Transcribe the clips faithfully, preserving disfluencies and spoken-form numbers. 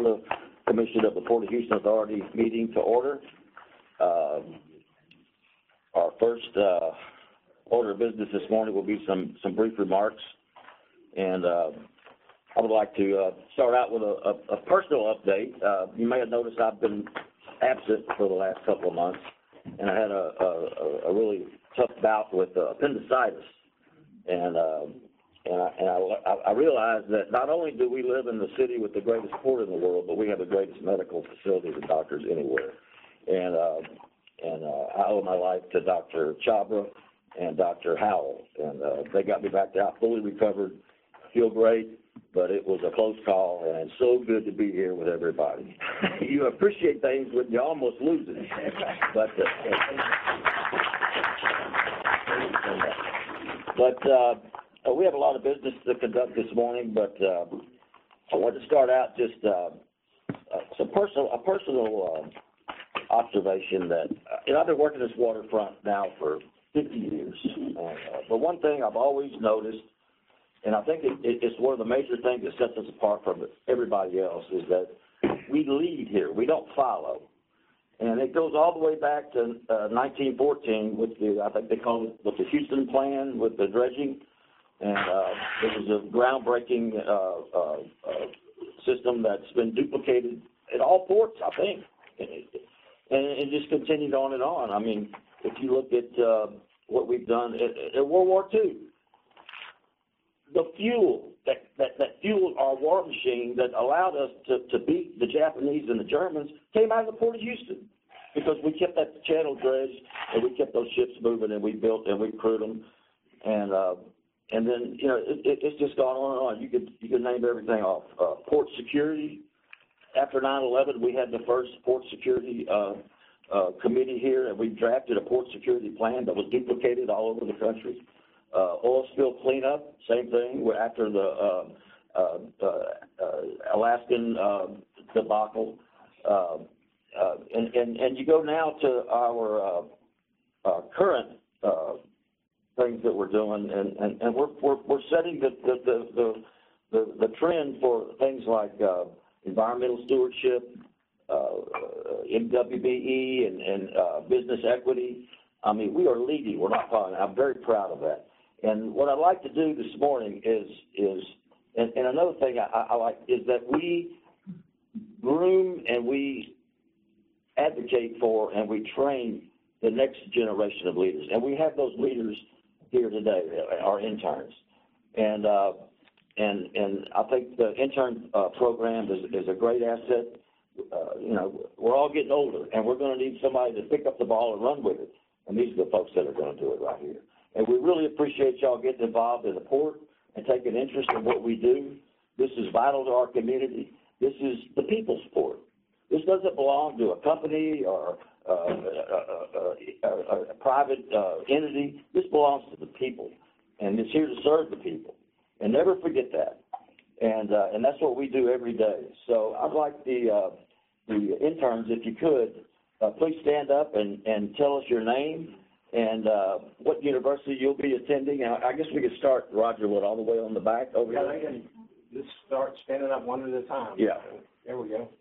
call the Commission of the Port of Houston Authority meeting to order. Um, our first uh, order of business this morning will be some, some brief remarks. And uh, I would like to uh, start out with a, a, a personal update. Uh, you may have noticed I've been absent for the last couple of months, and I had a, a, a really tough bout with uh, appendicitis. And uh, and, I, and I, I realized that not only do we live in the city with the greatest port in the world, but we have the greatest medical facilities and doctors anywhere. And uh, and uh, I owe my life to Doctor Chabra and Doctor Howell, and uh, they got me back out fully recovered. Feel great, but it was a close call, and it's so good to be here with everybody. You appreciate things when you almost lose it, but uh, but uh, we have a lot of business to conduct this morning. But uh, I want to start out just uh, uh, some personal a personal uh, observation that uh, you know, I've been working this waterfront now for fifty years, and, uh, but one thing I've always noticed, and I think it, it, it's one of the major things that sets us apart from everybody else, is that we lead here. We don't follow. And it goes all the way back to uh, nineteen fourteen with the, I think they call it, with the Houston Plan, with the dredging. And uh, it was a groundbreaking uh, uh, uh, system that's been duplicated at all ports, I think. And it, and it just continued on and on. I mean, if you look at uh, what we've done in, in World War Two, the fuel that, that, that fueled our war machine that allowed us to, to beat the Japanese and the Germans came out of the Port of Houston, because we kept that channel dredged and we kept those ships moving, and we built and we crewed them. And uh, and then, you know, it, it, it's just gone on and on. You could, you could name everything off. Uh, port security. After nine eleven, we had the first port security uh, uh, committee here, and we drafted a port security plan that was duplicated all over the country. Uh, oil spill cleanup, same thing. After the uh, uh, uh, uh, Alaskan uh, debacle, uh, uh, and, and and you go now to our uh, uh, current uh, things that we're doing, and, and, and we're, we're we're setting the the, the the the the trend for things like uh, environmental stewardship, uh, M W B E, and, and uh, business equity. I mean, we are leading. We're not following. I'm very proud of that. And what I'd like to do this morning is, is and, and another thing I, I like, is that we groom and we advocate for and we train the next generation of leaders. And we have those leaders here today, our interns. And uh, and and I think the intern uh, program is, is a great asset. Uh, you know, we're all getting older, and we're going to need somebody to pick up the ball and run with it. And these are the folks that are going to do it right here. And we really appreciate y'all getting involved in the port and taking interest in what we do. This is vital to our community. This is the people's port. This doesn't belong to a company or uh, a, a, a, a private uh, entity. This belongs to the people, and it's here to serve the people. And never forget that. And uh, and that's what we do every day. So I'd like the uh, the interns, if you could, uh, please stand up and, and tell us your name and uh, what university you'll be attending. I, I guess we could start, Roger, what, all the way on the back over yeah, here? I can just start standing up one at a time. Yeah. There we go.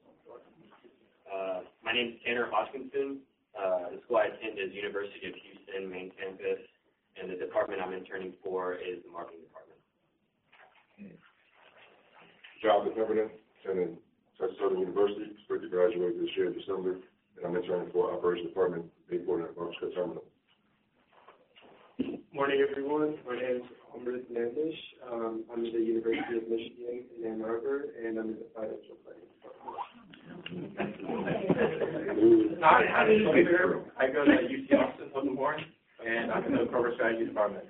Uh, my name is Tanner Hodgkinson. Uh, the school I attend is University of Houston, main campus, and the department I'm interning for is the marketing department. Job at Pemberton, attending Texas Southern University, expect to graduate this year in December, and I'm interning for Operations Department, Bayport and Barbershop Terminal. Morning, everyone. My name is Amrit Nandish. Um, I'm at the University of Michigan in Ann Arbor, and I'm in the financial planning department. Hi, I'm Peter. I go to U T Austin, Hilton Warren, and I'm in the corporate strategy department.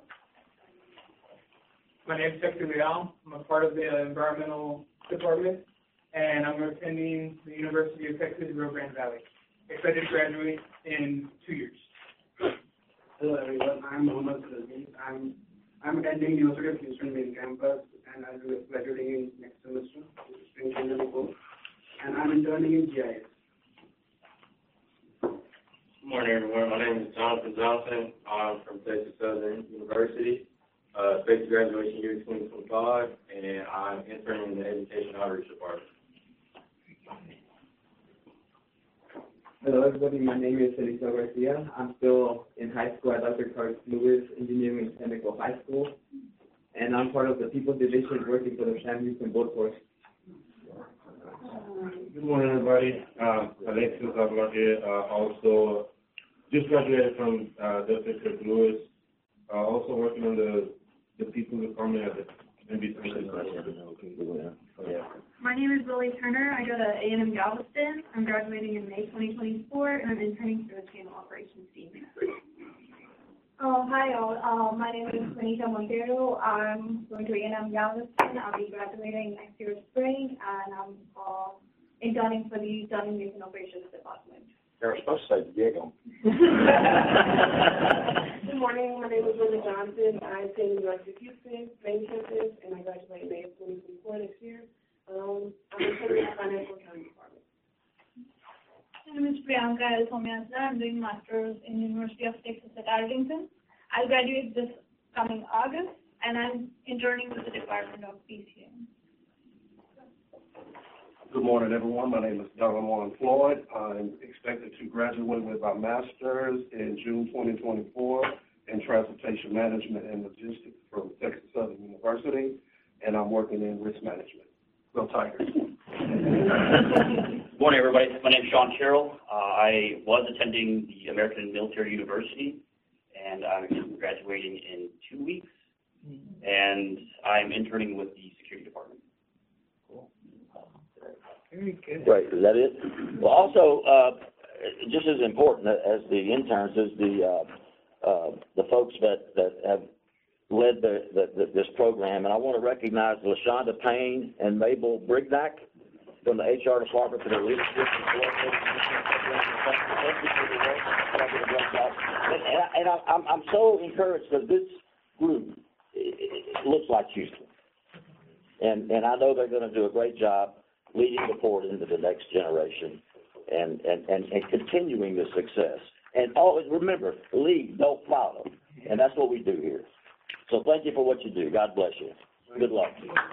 My name is Hector Leal. I'm a part of the environmental department, and I'm attending the University of Texas, Rio Grande Valley. Excited to graduate in two years. Hello everyone, I'm Mohammad Salmi. I'm I'm attending University of Houston main campus, and I'll be graduating in next semester, spring twenty twenty-four, and I'm interning in G I S. Good morning, everyone. My name is Jonathan Johnson. I'm from Texas Southern University. Uh, expected graduation year twenty twenty-five, and I'm interning in the Education Outreach Department. Hello, everybody. My name is Felisa Garcia. I'm still in high school at Doctor Carlos Lewis Engineering and Technical High School, and I'm part of the People's Division working for the families in both courses. Good morning, everybody. Um, Alexis Avila here, uh, also just graduated from uh, Doctor Kirk Lewis. Uh, also working on the the People's Department at the N B C. My name is Lily Turner. I go to A and M Galveston. I'm graduating in May twenty twenty-four, and I'm interning for the channel operations team. Oh, hi all. Uh, my name is Juanita Montero. I'm going to A and M Galveston. I'll be graduating next year spring, and I'm uh, interning for the Turning Youth and Operations Department. They're supposed to say Diego. Good morning. My name is Linda Johnson. I attend the University of Houston, main campus, and I graduate in May of twenty twenty-four next year. Um, I'm in the Financial Accounting Department. My name is Priyanka L. Somyasra. I'm doing Masters in University of Texas at Arlington. I'll graduate this coming August, and I'm interning with the Department of P C M. Good morning, everyone. My name is Donald Floyd. I'm expected to graduate with my master's in June twenty twenty-four in Transportation Management and Logistics from Texas Southern University, and I'm working in risk management. Go Tigers. Good morning, everybody. My name is Sean Carroll. Uh, I was attending the American Military University, and I'm graduating in two weeks, and I'm interning with the Security Department. Very good. Great. Is that it? Well, also, uh, just as important as the interns is the uh, uh, the folks that, that have led the, the, the, this program, and I want to recognize LaShonda Payne and Mabel Brignac from the H R department for their leadership. And, and, I, and I, I'm, I'm so encouraged that this group it, it looks like Houston, and and I know they're going to do a great job leading the port into the next generation and, and, and, and continuing the success. And always remember, lead, don't follow. And that's what we do here. So thank you for what you do. God bless you. Good luck.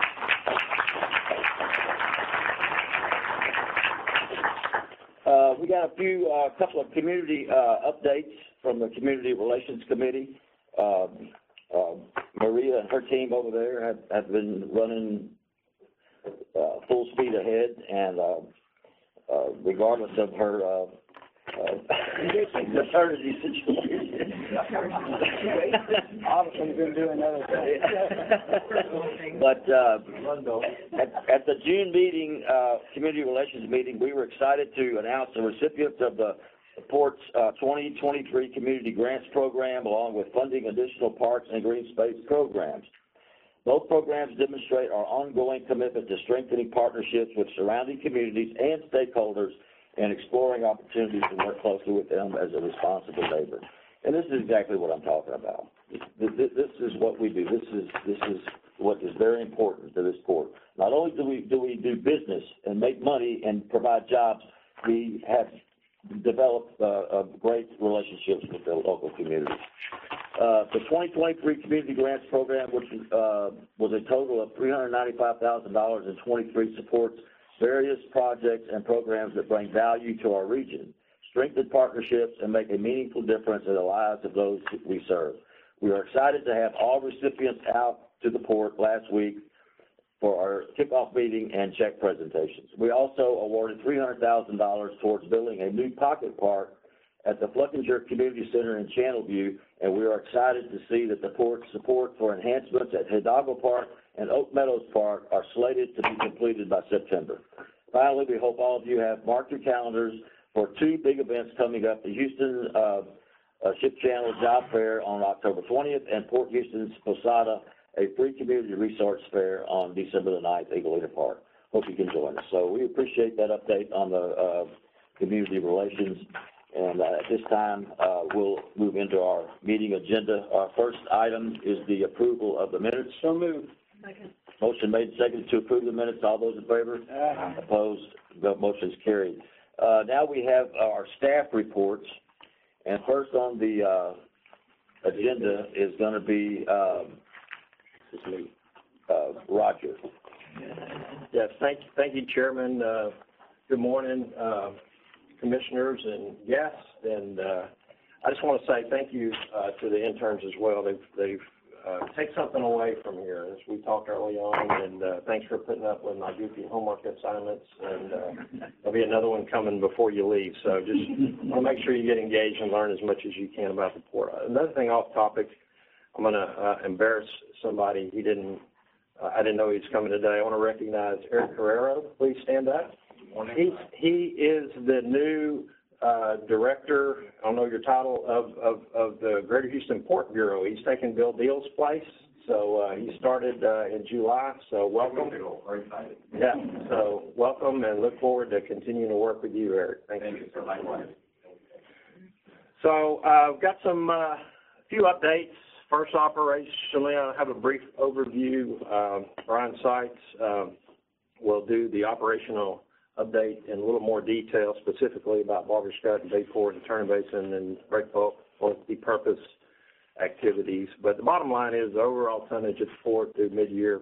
Uh, we got a few, a uh, couple of community uh, updates from the Community Relations Committee. Uh, uh, Maria and her team over there have, have been running Uh, full speed ahead, and uh, uh, regardless of her uh, uh, maternity situation. Obviously, been doing other things. But uh, at, at the June meeting, uh, Community Relations meeting, we were excited to announce the recipients of the Port's uh, twenty twenty-three Community Grants Program, along with funding additional parks and green space programs. Both programs demonstrate our ongoing commitment to strengthening partnerships with surrounding communities and stakeholders and exploring opportunities to work closely with them as a responsible neighbor. And this is exactly what I'm talking about. This, this, this is what we do. This is this is what is very important to this port. Not only do we do we do business and make money and provide jobs, we have developed uh, uh, great relationships with the local communities. Uh, the twenty twenty-three Community Grants Program, which uh, was a total of three hundred ninety-five thousand dollars in twenty-three, supports various projects and programs that bring value to our region, strengthen partnerships, and make a meaningful difference in the lives of those we serve. We are excited to have all recipients out to the port last week for our kickoff meeting and check presentations. We also awarded three hundred thousand dollars towards building a new pocket park at the Fluckinger Community Center in Channelview, and we are excited to see that the port's support for enhancements at Hidalgo Park and Oak Meadows Park are slated to be completed by September. Finally, we hope all of you have marked your calendars for two big events coming up, the Houston uh, uh, Ship Channel Job Fair on October twentieth and Port Houston's Posada, a free community resource fair on December the ninth, Eagleta Park. Hope you can join us. So we appreciate that update on the uh, community relations. And uh, at this time, uh, we'll move into our meeting agenda. Our first item is the approval of the minutes. So moved. Second. Motion made and seconded to approve the minutes. All those in favor? Uh-huh. Opposed? The motion is carried. Uh, now we have our staff reports. And first on the uh, agenda is going to be um, uh, Roger. Yes, thank you, thank you, Chairman. Uh, good morning. Uh, commissioners and guests, and uh, I just want to say thank you uh, to the interns as well. They've, they've uh, take something away from here, as we talked early on, and uh, thanks for putting up with my goofy homework assignments, and uh, there'll be another one coming before you leave. So just want to make sure you get engaged and learn as much as you can about the port. Another thing off topic, I'm going to uh, embarrass somebody. He didn't, uh, I didn't know he was coming today. I want to recognize Eric Carrero. Please stand up. He's, he is the new uh, director, I don't know your title, of, of, of the Greater Houston Port Bureau. He's taking Bill Deal's place. So uh, he started uh, in July, so welcome. Very excited. Yeah, so welcome and look forward to continuing to work with you, Eric. Thank, Thank you. you, sir. Likewise. So uh, I've got some uh, few updates. First, operationally, I'll have a brief overview. Um, Brian Seitz um, will do the operational update in a little more detail, specifically about Barber's Cut and Bayport and Turner Basin and breakbulk multi-purpose activities. But the bottom line is the overall tonnage at the port through mid-year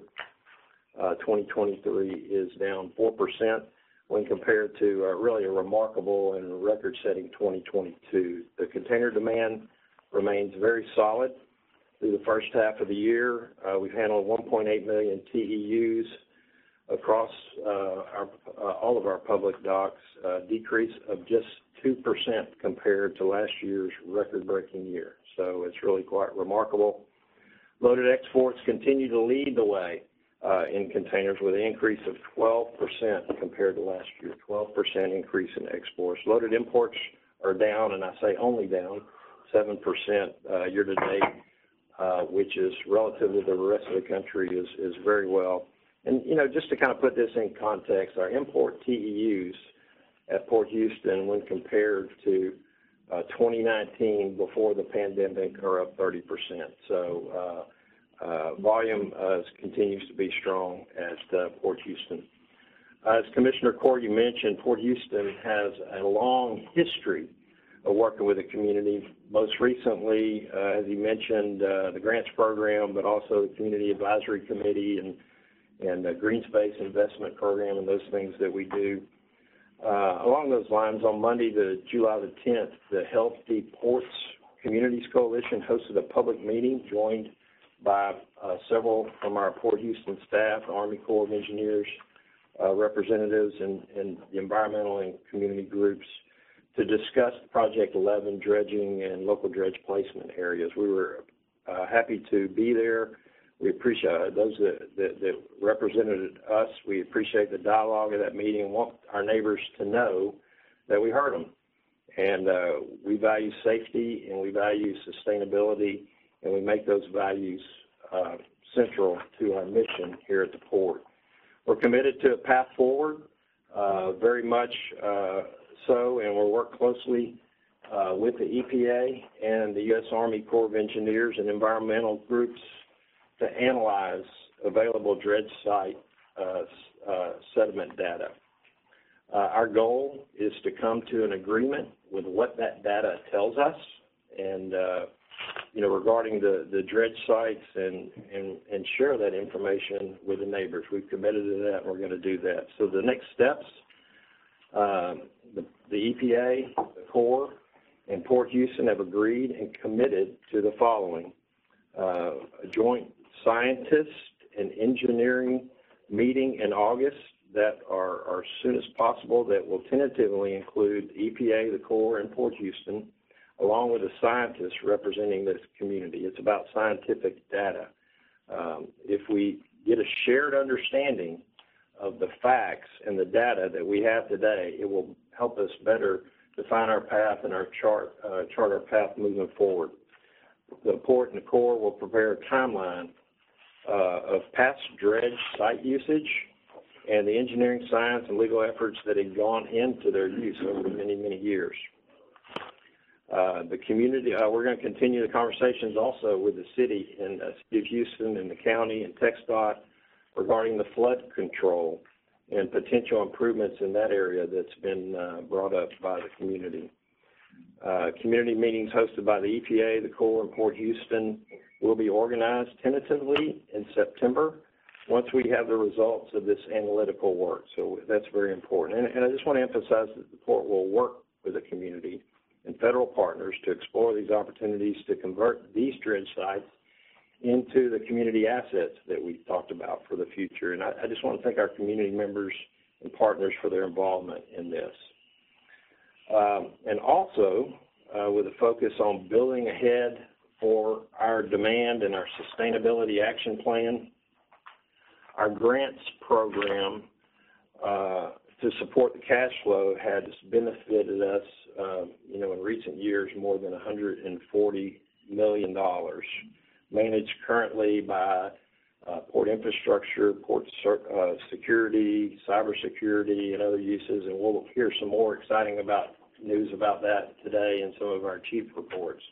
uh, twenty twenty-three is down four percent when compared to uh, really a remarkable and record-setting twenty twenty-two. The container demand remains very solid through the first half of the year. Uh, we've handled one point eight million T E Us across uh, our, uh, all of our public docks, a decrease of just two percent compared to last year's record-breaking year. So it's really quite remarkable. Loaded exports continue to lead the way uh, in containers with an increase of twelve percent compared to last year, twelve percent increase in exports. Loaded imports are down, and I say only down, seven percent uh, year-to-date, uh, which is relative to the rest of the country is, is very well. And, you know, just to kind of put this in context, our import T E Us at Port Houston when compared to uh, twenty nineteen before the pandemic are up thirty percent. So uh, uh, volume uh, continues to be strong at uh, Port Houston. Uh, as Commissioner Corey mentioned, Port Houston has a long history of working with the community. Most recently, uh, as he mentioned, uh, the grants program, but also the Community Advisory Committee and and the Green Space Investment Program and those things that we do. Uh, along those lines, on Monday, the July the tenth, the Healthy Ports Communities Coalition hosted a public meeting joined by uh, several from our Port Houston staff, Army Corps of Engineers, uh, representatives, and, and the environmental and community groups to discuss Project eleven dredging and local dredge placement areas. We were uh, happy to be there. We appreciate those that, that, that represented us. We appreciate the dialogue of that meeting and want our neighbors to know that we heard them. And uh, we value safety and we value sustainability, and we make those values uh, central to our mission here at the port. We're committed to a path forward, uh, very much uh, so, and we'll work closely uh, with the E P A and the U S Army Corps of Engineers and environmental groups to analyze available dredge site uh, uh, sediment data. Uh, our goal is to come to an agreement with what that data tells us and, uh, you know, regarding the, the dredge sites and, and, and share that information with the neighbors. We've committed to that and we're going to do that. So the next steps, um, the, the E P A, the Corps, and Port Houston have agreed and committed to the following. Uh, a joint scientist and engineering meeting in August that are, are as soon as possible that will tentatively include E P A, the Corps, and Port Houston, along with a scientist representing this community. It's about scientific data. Um, if we get a shared understanding of the facts and the data that we have today, it will help us better define our path and our chart, uh, chart our path moving forward. The Port and the Corps will prepare a timeline uh, of past dredge site usage and the engineering, science, and legal efforts that have gone into their use over many, many years. Uh, the community, uh, we're going to continue the conversations also with the city and uh, City of Houston and the county and TxDOT regarding the flood control and potential improvements in that area that's been uh, brought up by the community. Uh, community meetings hosted by the E P A, the Corps, and Port Houston will be organized tentatively in September once we have the results of this analytical work. So that's very important. And, and I just want to emphasize that the Port will work with the community and federal partners to explore these opportunities to convert these dredge sites into the community assets that we talked about for the future. And I, I just want to thank our community members and partners for their involvement in this. Um, and also, uh, with a focus on building ahead for our demand and our sustainability action plan, our grants program uh, to support the cash flow has benefited us, uh, you know, in recent years more than one hundred forty million dollars, managed currently by uh, port infrastructure, port uh, security, cybersecurity, and other uses, and we'll hear some more exciting about news about that today in some of our chief reports.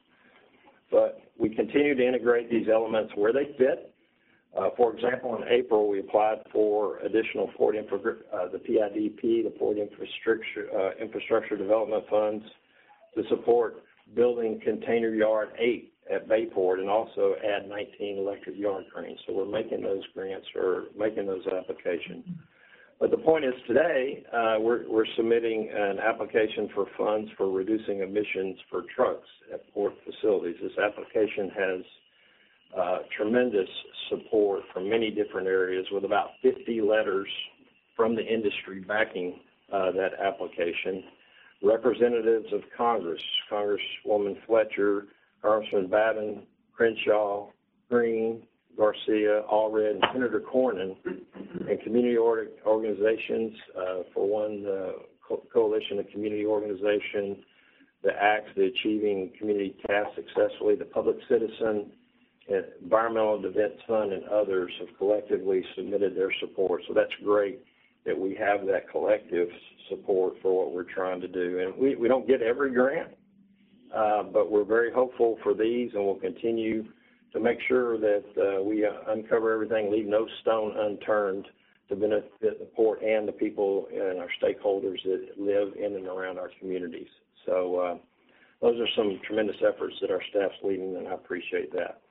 But we continue to integrate these elements where they fit. Uh, for example, in April, we applied for additional port infra, uh, the P I D P, the Port Infrastructure uh, Infrastructure Development Funds, to support building Container Yard eight at Bayport and also add nineteen electric yard cranes. So we're making those grants or making those applications. But the point is today, uh, we're, we're submitting an application for funds for reducing emissions for trucks at port facilities. This application has uh, tremendous support from many different areas, with about fifty letters from the industry backing uh, that application. Representatives of Congress, Congresswoman Fletcher, Congressman Babin, Crenshaw, Green, Garcia, Allred, and Senator Cornyn, and community or organizations, uh, for one, the Co- Coalition of Community Organization, the A C T, the Achieving Community Tasks Successfully, the Public Citizen, Environmental Defense Fund, and others have collectively submitted their support. So that's great that we have that collective support for what we're trying to do. And we, we don't get every grant, uh, but we're very hopeful for these, and we'll continue to make sure that uh, we uh, uncover everything, leave no stone unturned to benefit the port and the people and our stakeholders that live in and around our communities. So uh, those are some tremendous efforts that our staff's leading, and I appreciate that.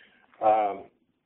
Um,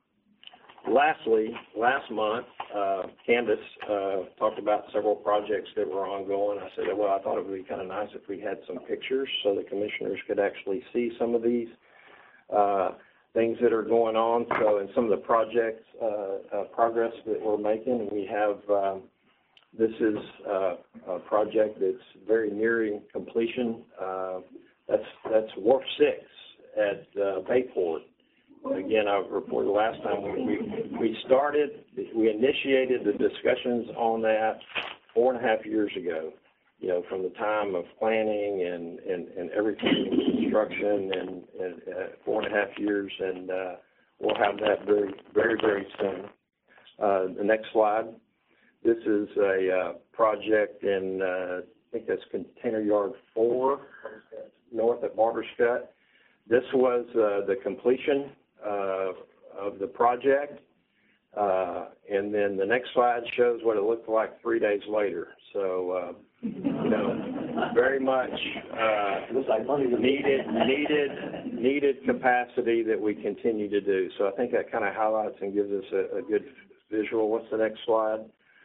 lastly, last month, uh, Candace uh, talked about several projects that were ongoing. I said, well, I thought it would be kind of nice if we had some pictures so the commissioners could actually see some of these uh, things that are going on. So in some of the projects, uh, uh, progress that we're making, we have, um, this is uh, a project that's very nearing completion. Uh, that's, that's Wharf six at uh, Bayport. Again, I reported last time, we, we, we started, we initiated the discussions on that four and a half years ago, you know, from the time of planning and, and, and everything, construction, and, and uh, four and a half years, and uh, we'll have that very, very, very soon. Uh, the next slide. This is a uh, project in, uh, I think that's Container Yard four, north at Barber's Cut. This was uh, the completion Uh, of the project, uh, and then the next slide shows what it looked like three days later. So, uh, you know, very much uh, needed, needed, needed capacity that we continue to do. So I think that kind of highlights and gives us a, a good visual. What's the next slide?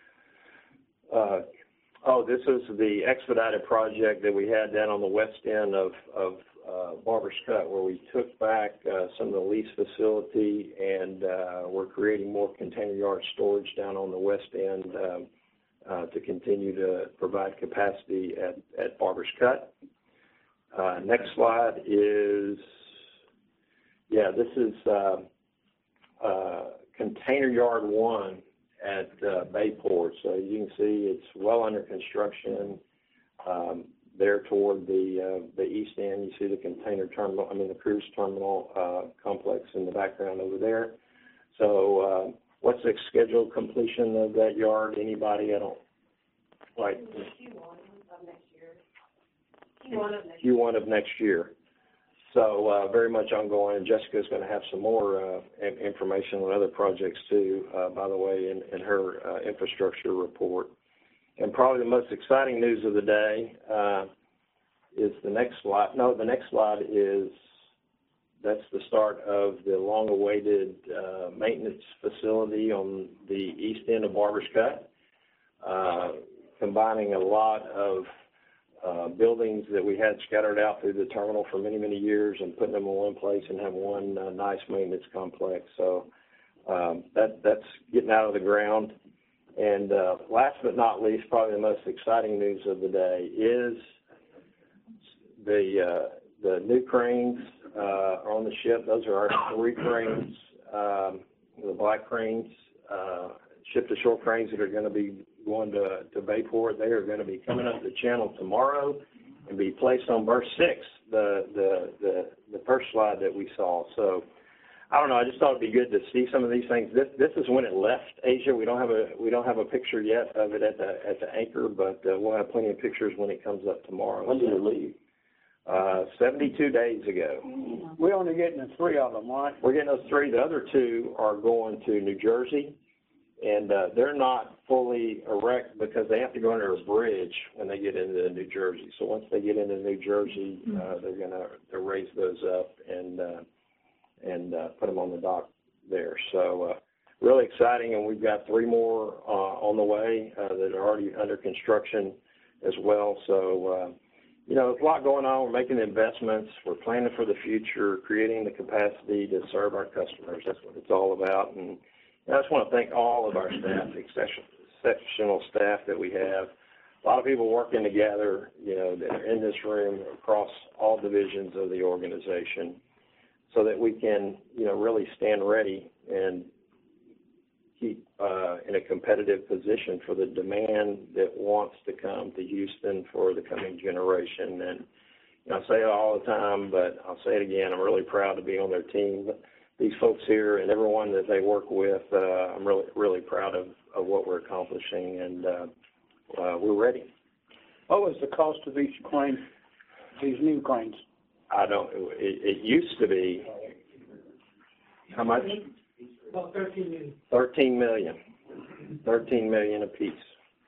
Uh, oh, this is the expedited project that we had down on the west end of, of Uh, Barber's Cut, where we took back uh, some of the lease facility, and uh, we're creating more container yard storage down on the west end um, uh, to continue to provide capacity at, at Barber's Cut. Uh, next slide is, yeah, this is uh, uh, Container Yard one at uh, Bayport. So you can see it's well under construction. Um, There toward the uh, the east end, you see the container terminal, I mean the cruise terminal uh, complex in the background over there. So uh, what's the scheduled completion of that yard? Anybody? I don't like. Q one of next year. Q one of next Q one of next year. So uh, very much ongoing. And Jessica's going to have some more uh, information on other projects too, uh, by the way, in, in her uh, infrastructure report. And probably the most exciting news of the day uh, is the next slide. No, the next slide is, that's the start of the long-awaited uh, maintenance facility on the east end of Barber's Cut, uh, combining a lot of uh, buildings that we had scattered out through the terminal for many, many years and putting them in one place and have one uh, nice maintenance complex. So um, that that's getting out of the ground. And uh, last but not least, probably the most exciting news of the day is the uh, the new cranes uh, are on the ship. Those are our three cranes, um, the black cranes, uh, ship-to-shore cranes that are going to be going to, to Bayport. They are going to be coming up the channel tomorrow and be placed on berth six, the, the, the, the first slide that we saw. So I don't know. I just thought it'd be good to see some of these things. This this is when it left Asia. We don't have a we don't have a picture yet of it at the at the anchor, but uh, we'll have plenty of pictures when it comes up tomorrow. When did it leave? Uh, seventy-two days ago. We're only getting the three of them, right? We're getting those three. The other two are going to New Jersey, and uh, they're not fully erect because they have to go under a bridge when they get into New Jersey. So once they get into New Jersey, uh, they're going to raise those up and uh, and uh, put them on the dock there. So uh, really exciting, and we've got three more uh, on the way uh, that are already under construction as well. So. Uh, You know, there's a lot going on. We're making investments. We're planning for the future, creating the capacity to serve our customers. That's what it's all about. And I just want to thank all of our staff, exceptional staff that we have. A lot of people working together, you know, that are in this room across all divisions of the organization so that we can, you know, really stand ready and keep uh, in a competitive position for the demand that wants to come to Houston for the coming generation. And you know, I say it all the time, but I'll say it again. I'm really proud to be on their team. These folks here and everyone that they work with, uh, I'm really, really proud of, of what we're accomplishing, and uh, uh, we're ready. What was the cost of each crane, these new cranes? I don't. It, it used to be how much? About thirteen million. Thirteen million. Thirteen million apiece.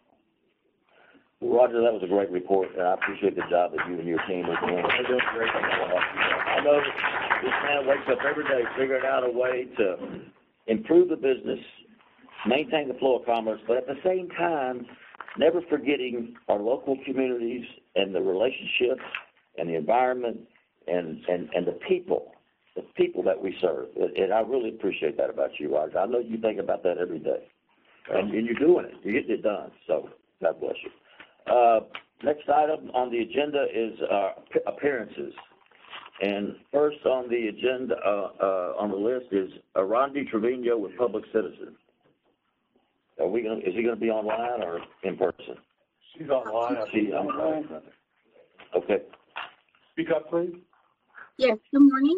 Well, Roger, that was a great report, and I appreciate the job that you and your team are doing. They're doing a great job. I know that this man wakes up every day figuring out a way to improve the business, maintain the flow of commerce, but at the same time, never forgetting our local communities and the relationships and the environment and, and, and the people. The people that we serve, and I really appreciate that about you, Roger. I know you think about that every day, and, and you're doing it. You're getting it done, so God bless you. Uh, next item on the agenda is uh, appearances, and first on the agenda, uh, uh, on the list is Rondi Trevino with Public Citizen. Are we going? Is he going to be online or in person? She's online. She's online. Okay. Speak up, please. Yes, good morning.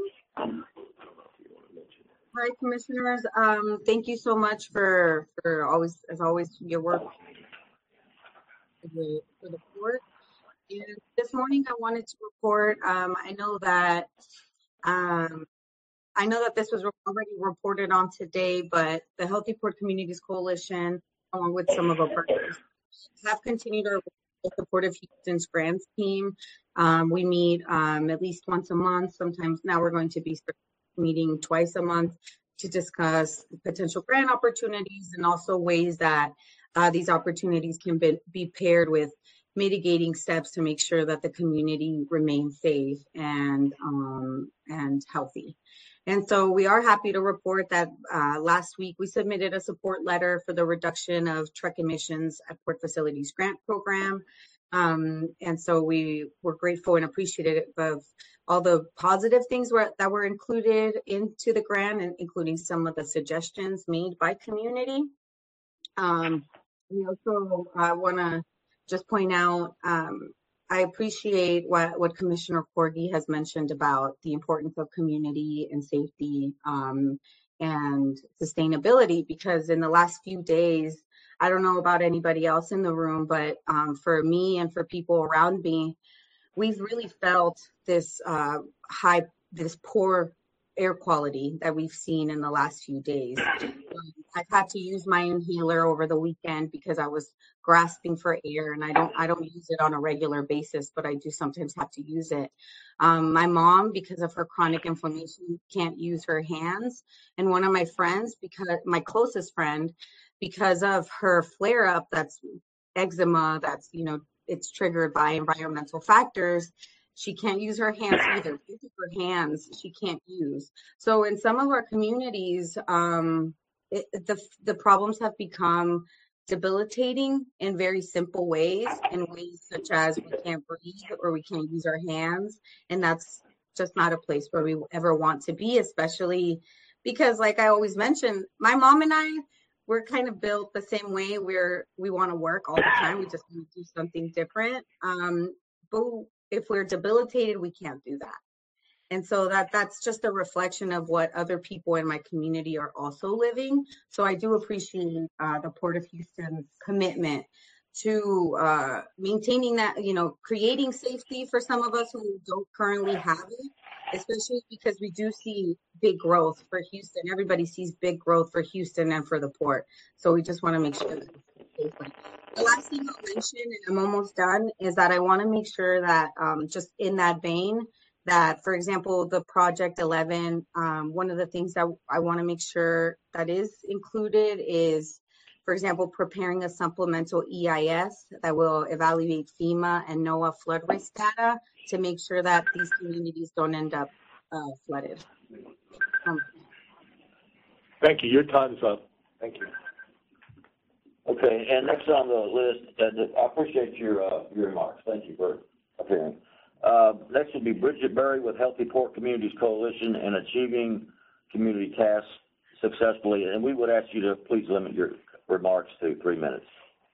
Hi, Commissioners. Um, thank you so much for, for always, as always, your work for the, for the court. And this morning I wanted to report, um, I know that, um, I know that this was already reported on today, but the Healthy Port Communities Coalition, along with some of our partners, have continued our support of Houston's grants team. Um, we meet um, at least once a month. Sometimes now we're going to be meeting twice a month to discuss potential grant opportunities and also ways that uh, these opportunities can be, be paired with mitigating steps to make sure that the community remains safe and um, and healthy. And so we are happy to report that uh, last week we submitted a support letter for the reduction of truck emissions at Port Facilities Grant Program. Um, and so we were grateful and appreciative of all the positive things were, that were included into the grant, and including some of the suggestions made by community. Um, we also uh, want to just point out, um, I appreciate what, what Commissioner Corgi has mentioned about the importance of community and safety um, and sustainability, because in the last few days, I don't know about anybody else in the room, but um, for me and for people around me, we've really felt this uh, high, this poor air quality that we've seen in the last few days. Um, I've had to use my inhaler over the weekend because I was grasping for air, and I don't I don't use it on a regular basis, but I do sometimes have to use it. Um, my mom, because of her chronic inflammation, can't use her hands, and one of my friends, because my closest friend, because of her flare up, that's eczema, that's you know it's triggered by environmental factors, she can't use her hands either. Both of her hands she can't use. So in some of our communities, um, it, the the problems have become debilitating in very simple ways, in ways such as we can't breathe or we can't use our hands, and that's just not a place where we ever want to be, especially because, like I always mention, my mom and I, we're kind of built the same way. We're we want to work all the time. We just want to do something different. Um, but if we're debilitated, we can't do that. And so that that's just a reflection of what other people in my community are also living. So I do appreciate uh, the Port of Houston's commitment to uh, maintaining that, you know, creating safety for some of us who don't currently have it, especially because we do see big growth for Houston. Everybody sees big growth for Houston and for the port. So we just want to make sure that it's safe. The last thing I'll mention, and I'm almost done, is that I want to make sure that um, just in that vein, that, for example, the Project eleven, um, one of the things that I want to make sure that is included is, for example, preparing a supplemental E I S that will evaluate FEMA and NOAA flood risk data to make sure that these communities don't end up uh, flooded. Um, Thank you. Your time's up. Thank you. Okay, and next on the list, uh, I appreciate your uh, your remarks. Thank you for appearing. Uh, next will be Bridget Berry with Healthy Port Communities Coalition and Achieving Community Tasks Successfully. And we would ask you to please limit your remarks to three minutes.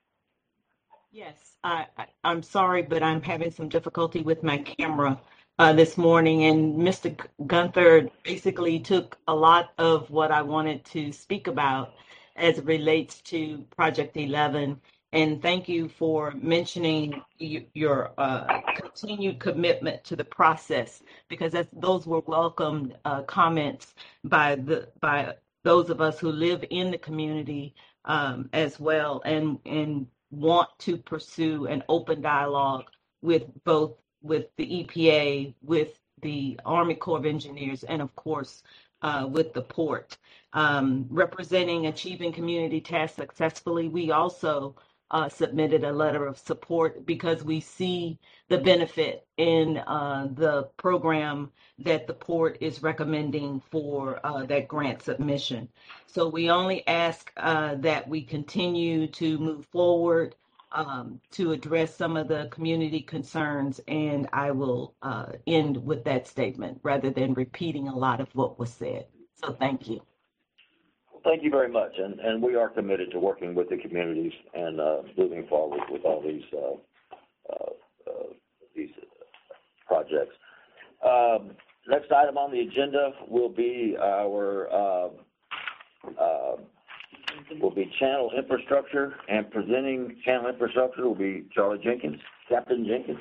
Yes, I, I, I'm sorry, but I'm having some difficulty with my camera uh, this morning. And Mister Gunther basically took a lot of what I wanted to speak about as it relates to Project eleven. And thank you for mentioning you, your uh, continued commitment to the process, because that's, those were welcome uh, comments by the by those of us who live in the community um, as well, and and want to pursue an open dialogue with both with the E P A, with the Army Corps of Engineers, and of course uh, with the port. Um, representing Achieving Community Tasks Successfully, we also Uh, submitted a letter of support because we see the benefit in uh, the program that the port is recommending for uh, that grant submission. So we only ask uh, that we continue to move forward um, to address some of the community concerns, and I will uh, end with that statement rather than repeating a lot of what was said. So thank you. Thank you very much, and, and we are committed to working with the communities and uh, moving forward with all these uh, uh, uh, these projects. Um, next item on the agenda will be our uh, uh, will be channel infrastructure, and presenting channel infrastructure will be Charlie Jenkins, Captain Jenkins.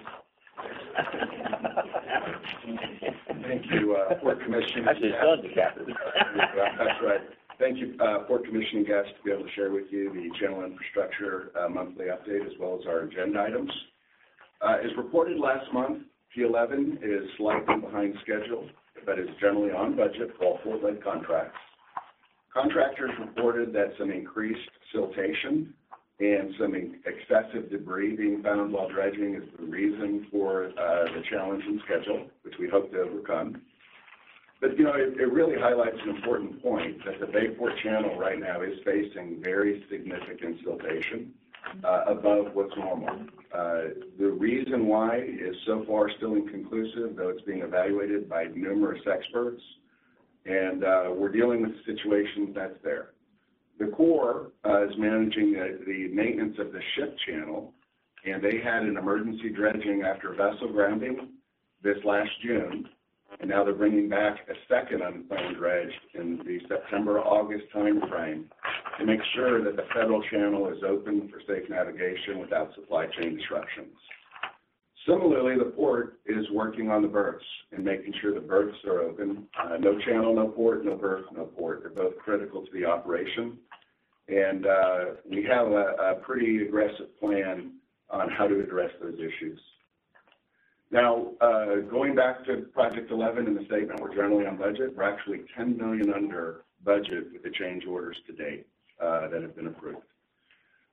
Thank you, uh, Port Commission. Actually, his son's the captain. That's right. Thank you, uh, Port Commission guests, to be able to share with you the channel infrastructure uh, monthly update as well as our agenda items. Uh, as reported last month, P eleven is slightly behind schedule, but is generally on budget for all four lead contracts. Contractors reported that some increased siltation and some excessive debris being found while dredging is the reason for uh, the challenge in schedule, which we hope to overcome. But, you know, it, it really highlights an important point that the Bayport Channel right now is facing very significant siltation uh, above what's normal. Uh, the reason why is so far still inconclusive, though it's being evaluated by numerous experts, and uh, we're dealing with the situation that's there. The Corps uh, is managing the, the maintenance of the ship channel, and they had an emergency dredging after vessel grounding this last June. And now they're bringing back a second unplanned dredge in the September-August timeframe to make sure that the federal channel is open for safe navigation without supply chain disruptions. Similarly, the port is working on the berths and making sure the berths are open. Uh, no channel, no port, no berth, no port. They're both critical to the operation. And uh, we have a, a pretty aggressive plan on how to address those issues. Now, uh, going back to Project eleven in the statement, we're generally on budget. We're actually ten million dollars under budget with the change orders to date uh, that have been approved.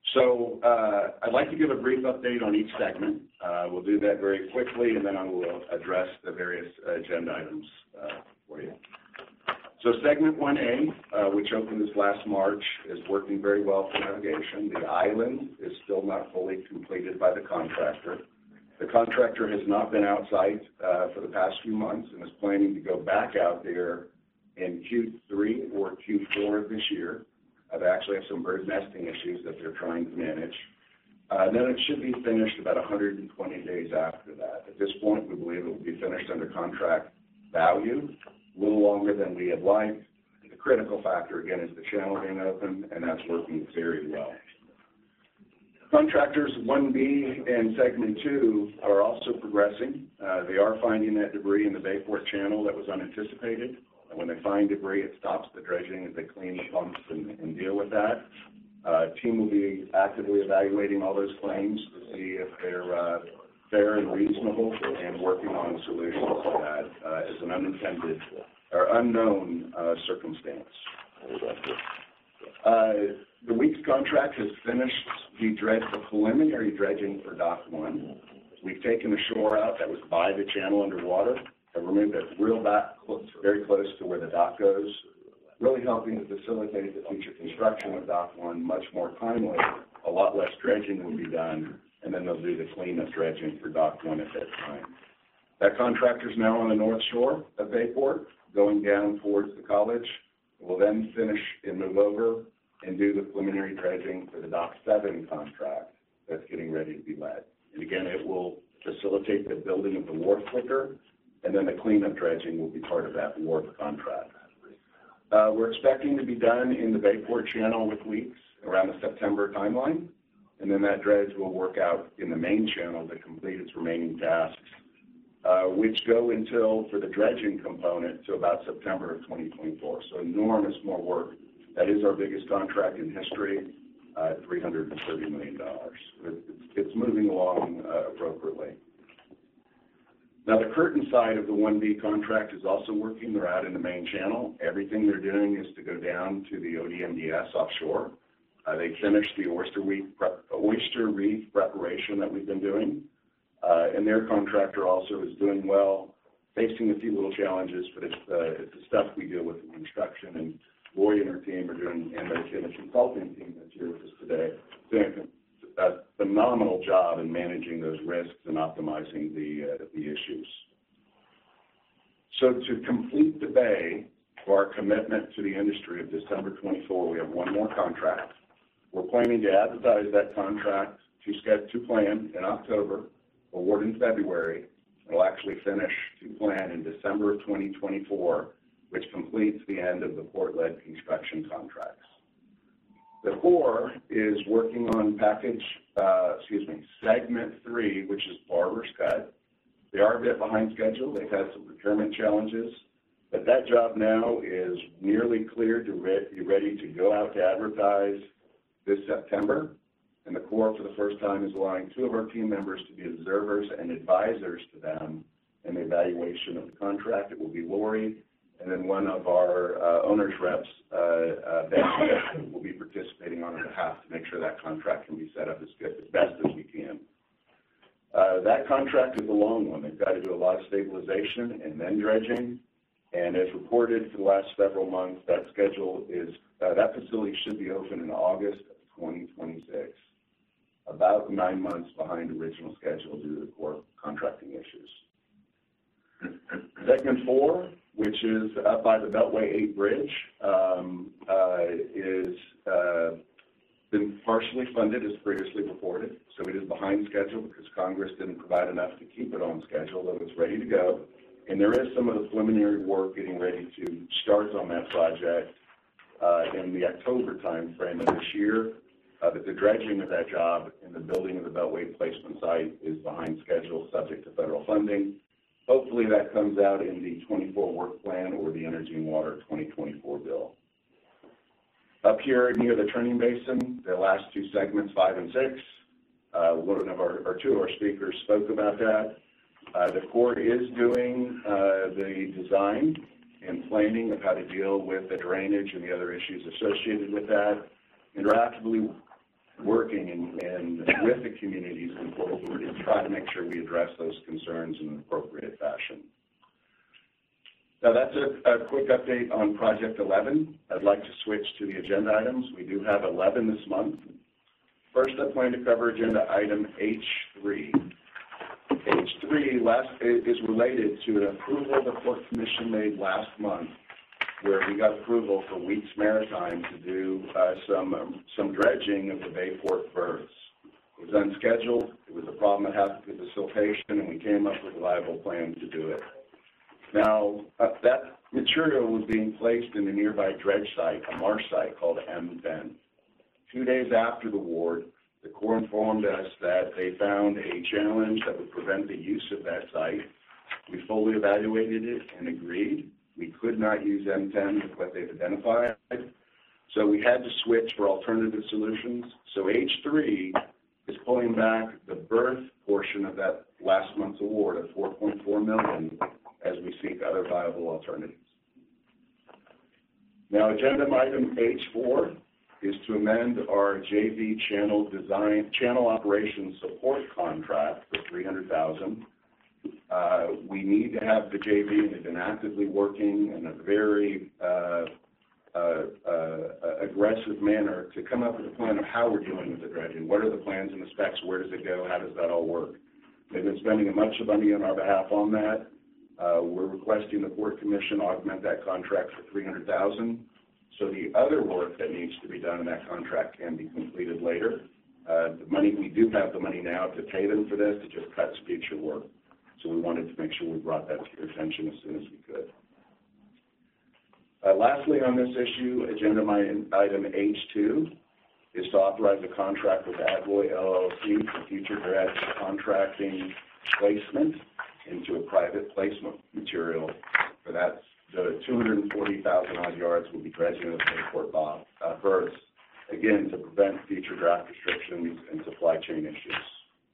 So uh, I'd like to give a brief update on each segment. Uh, we'll do that very quickly, and then I will address the various agenda items uh, for you. So segment one A, uh, which opened this last March, is working very well for navigation. The island is still not fully completed by the contractor. The contractor has not been outside uh, for the past few months and is planning to go back out there in Q three or Q four of this year. Uh, they actually have some bird nesting issues that they're trying to manage. Uh, then it should be finished about one hundred twenty days after that. At this point, we believe it will be finished under contract value, a little longer than we had liked. The critical factor, again, is the channel being open, and that's working very well. Contractors one B and segment two are also progressing. Uh, they are finding that debris in the Bayport channel that was unanticipated. And when they find debris, it stops the dredging as they clean the pumps and, and deal with that. Uh, team will be actively evaluating all those claims to see if they're uh, fair and reasonable, and working on solutions to that uh, as an unintended or unknown uh, circumstance. Uh, the week's contract has finished the, dredge, the preliminary dredging for Dock one. We've taken the shore out that was by the channel underwater and removed it real back, close, very close to where the dock goes, really helping to facilitate the future construction of Dock one much more timely. A lot less dredging will be done, and then they'll do the cleanup dredging for Dock one at that time. That contractor's now on the north shore of Bayport, going down towards the college. We'll then finish and move over and do the preliminary dredging for the Dock seven contract that's getting ready to be led. And again, it will facilitate the building of the wharf quicker, and then the cleanup dredging will be part of that wharf contract. Uh, we're expecting to be done in the Bayport channel with weeks around the September timeline, and then that dredge will work out in the main channel to complete its remaining tasks, uh, which go until, for the dredging component, to about September of twenty twenty-four. So enormous more work. That is our biggest contract in history, uh, three hundred thirty million dollars. It's, it's moving along uh, appropriately. Now, the curtain side of the one B contract is also working. They're out in the main channel. Everything they're doing is to go down to the O D M D S offshore. Uh, they finished the oyster reef, prep, oyster reef preparation that we've been doing, uh, and their contractor also is doing well, facing a few little challenges, but it's, uh, it's the stuff we deal with in construction, and Roy and her team are doing, and the, and the consulting team that's here with us today, doing a phenomenal job in managing those risks and optimizing the, uh, the issues. So to complete the bay for our commitment to the industry of December twenty-four, we have one more contract. We're planning to advertise that contract to schedule to plan in October, award in February, and we'll actually finish to plan in December of twenty twenty-four, which completes the end of the port-led construction contracts. The Corps is working on package, uh, excuse me, segment three, which is Barber's Cut. They are a bit behind schedule. They've had some procurement challenges, but that job now is nearly clear to re- be ready to go out to advertise this September. And the Corps, for the first time, is allowing two of our team members to be observers and advisors to them in the evaluation of the contract. It will be Lori, and then one of our uh, owner's reps, uh, uh, Ben, will be participating on our behalf to make sure that contract can be set up as good, as best as we can. Uh, that contract is a long one. They've got to do a lot of stabilization and then dredging. And as reported for the last several months, that schedule is, uh, that facility should be open in August of twenty twenty-six, about nine months behind original schedule due to the core contracting issues. Segment four, which is up by the Beltway eight bridge, um, uh, is uh, been partially funded as previously reported. So it is behind schedule because Congress didn't provide enough to keep it on schedule, though it's ready to go. And there is some of the preliminary work getting ready to start on that project uh, in the October time frame of this year. Uh, but the dredging of that job and the building of the Beltway placement site is behind schedule, subject to federal funding. Hopefully that comes out in the twenty-four work plan or the Energy and Water twenty twenty-four bill. Up here near the turning basin, the last two segments, five and six, uh, one of our, or two of our speakers spoke about that. Uh, the Corps is doing uh, the design and planning of how to deal with the drainage and the other issues associated with that, and are actively working and, and with the communities in Port Authority to try to make sure we address those concerns in an appropriate fashion. Now that's a, a quick update on Project eleven. I'd like to switch to the agenda items. We do have eleven this month. First, I plan to cover agenda item H three. H three last, is related to an approval the Port Commission made last month where we got approval for Weeks Maritime to do uh, some um, some dredging of the Bayport berths. It was unscheduled. It was a problem that happened with the siltation, and we came up with a viable plan to do it. Now, uh, that material was being placed in a nearby dredge site, a marsh site called M ten. Two days after the award, the Corps informed us that they found a challenge that would prevent the use of that site. We fully evaluated it and agreed. We could not use M ten with what they've identified, so we had to switch for alternative solutions. So H three is pulling back the berth portion of that last month's award of four point four million dollars as we seek other viable alternatives. Now, agenda item H four is to amend our J V channel design, channel operations support contract for three hundred thousand dollars. Uh, we need to have the J V, and they've been actively working in a very uh, uh, uh, aggressive manner to come up with a plan of how we're dealing with the dredging. What are the plans and the specs? Where does it go? How does that all work? They've been spending a bunch of money on our behalf on that. Uh, we're requesting the Port Commission augment that contract for three hundred thousand dollars. So the other work that needs to be done in that contract can be completed later. Uh, the money, we do have the money now to pay them for this. It just cuts future work. So we wanted to make sure we brought that to your attention as soon as we could. Uh, lastly, on this issue, agenda item H two is to authorize a contract with Advoy L L C for future dredge contracting placement into a private placement material. For that, the two hundred forty thousand odd yards will be dredging of the Bayport uh, berths, again, to prevent future draft restrictions and supply chain issues.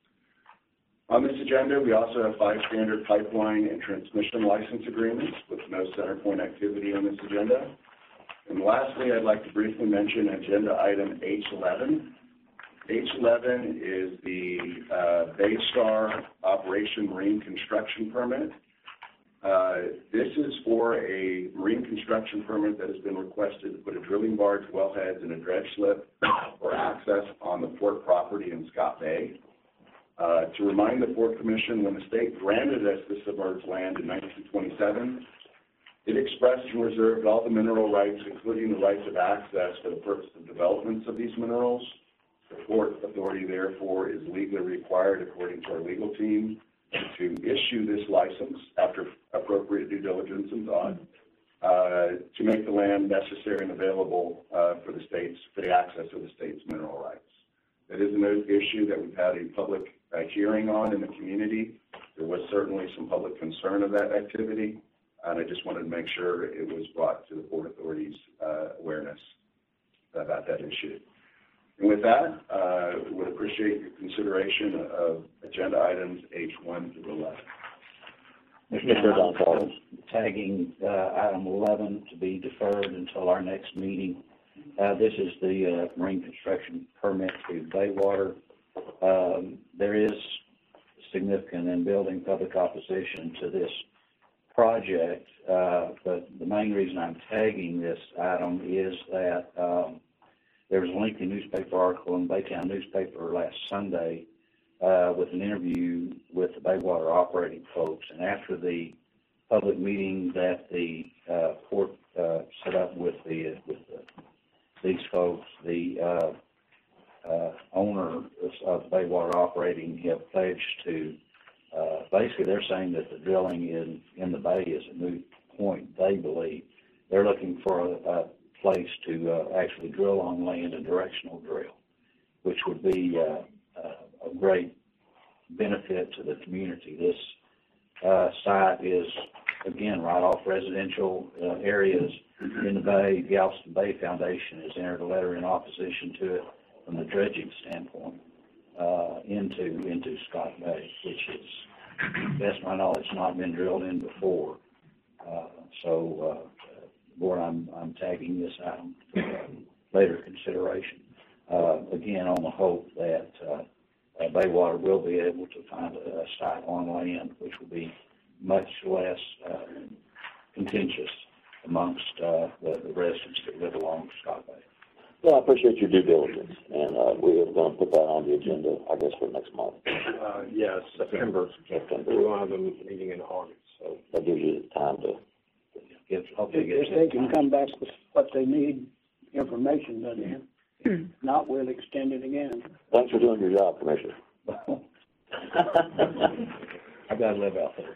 On this agenda, we also have five standard pipeline and transmission license agreements with no center point activity on this agenda. And lastly, I'd like to briefly mention agenda item H eleven. H eleven is the uh, Baystar Operation Marine Construction Permit. Uh, this is for a marine construction permit that has been requested to put a drilling barge, wellheads, and a dredge slip for access on the port property in Scott Bay. Uh, to remind the Port Commission, when the state granted us the submerged land in nineteen twenty-seven, it expressed and reserved all the mineral rights, including the rights of access for the purpose of developments of these minerals. The Port Authority, therefore, is legally required, according to our legal team, to issue this license after appropriate due diligence and thought, uh, to make the land necessary and available uh, for the state's, for the access of the state's mineral rights. That is an issue that we've had a public uh, hearing on in the community. There was certainly some public concern of that activity, and I just wanted to make sure it was brought to the Port Authority's uh, awareness about that issue. And with that, uh, would appreciate your consideration of agenda items H one through eleven. Mister Gonzalez. Tagging uh, item eleven to be deferred until our next meeting. Uh, this is the uh, marine construction permit through Baywater. Um, there is significant and building public opposition to this project, uh, but the main reason I'm tagging this item is that um, there was a lengthy newspaper article in the Baytown newspaper last Sunday uh, with an interview with the Baywater operating folks. And after the public meeting that the uh, port uh, set up with the with the, these folks, the uh, uh, owner of Baywater Operating have pledged to, uh, basically they're saying that the drilling in, in the bay is a moot point, they believe. They're looking for a, a place to uh, actually drill on land, a directional drill, which would be uh, uh, a great benefit to the community. This uh, site is, again, right off residential uh, areas in the bay. The Galveston Bay Foundation has entered a letter in opposition to it from the dredging standpoint uh, into into Scott Bay, which is, best of my knowledge, not been drilled in before. Uh, so, uh, Board, I'm, I'm tagging this item for uh, later consideration. uh, again, on the hope that uh, uh, Baywater will be able to find a, a site on land which will be much less uh, contentious amongst uh, the, the residents that live along Scott Bay. Well, I appreciate your due diligence, and uh, we are going to put that on the agenda, I guess, for next month. Uh, yes, September. September. We will have a meeting in August, so. That gives you time to Give, hopefully If get if they can come back with what they need, information, doesn't it? Not, we'll extend it again. Thanks for doing your job, Commissioner. I got to live out there.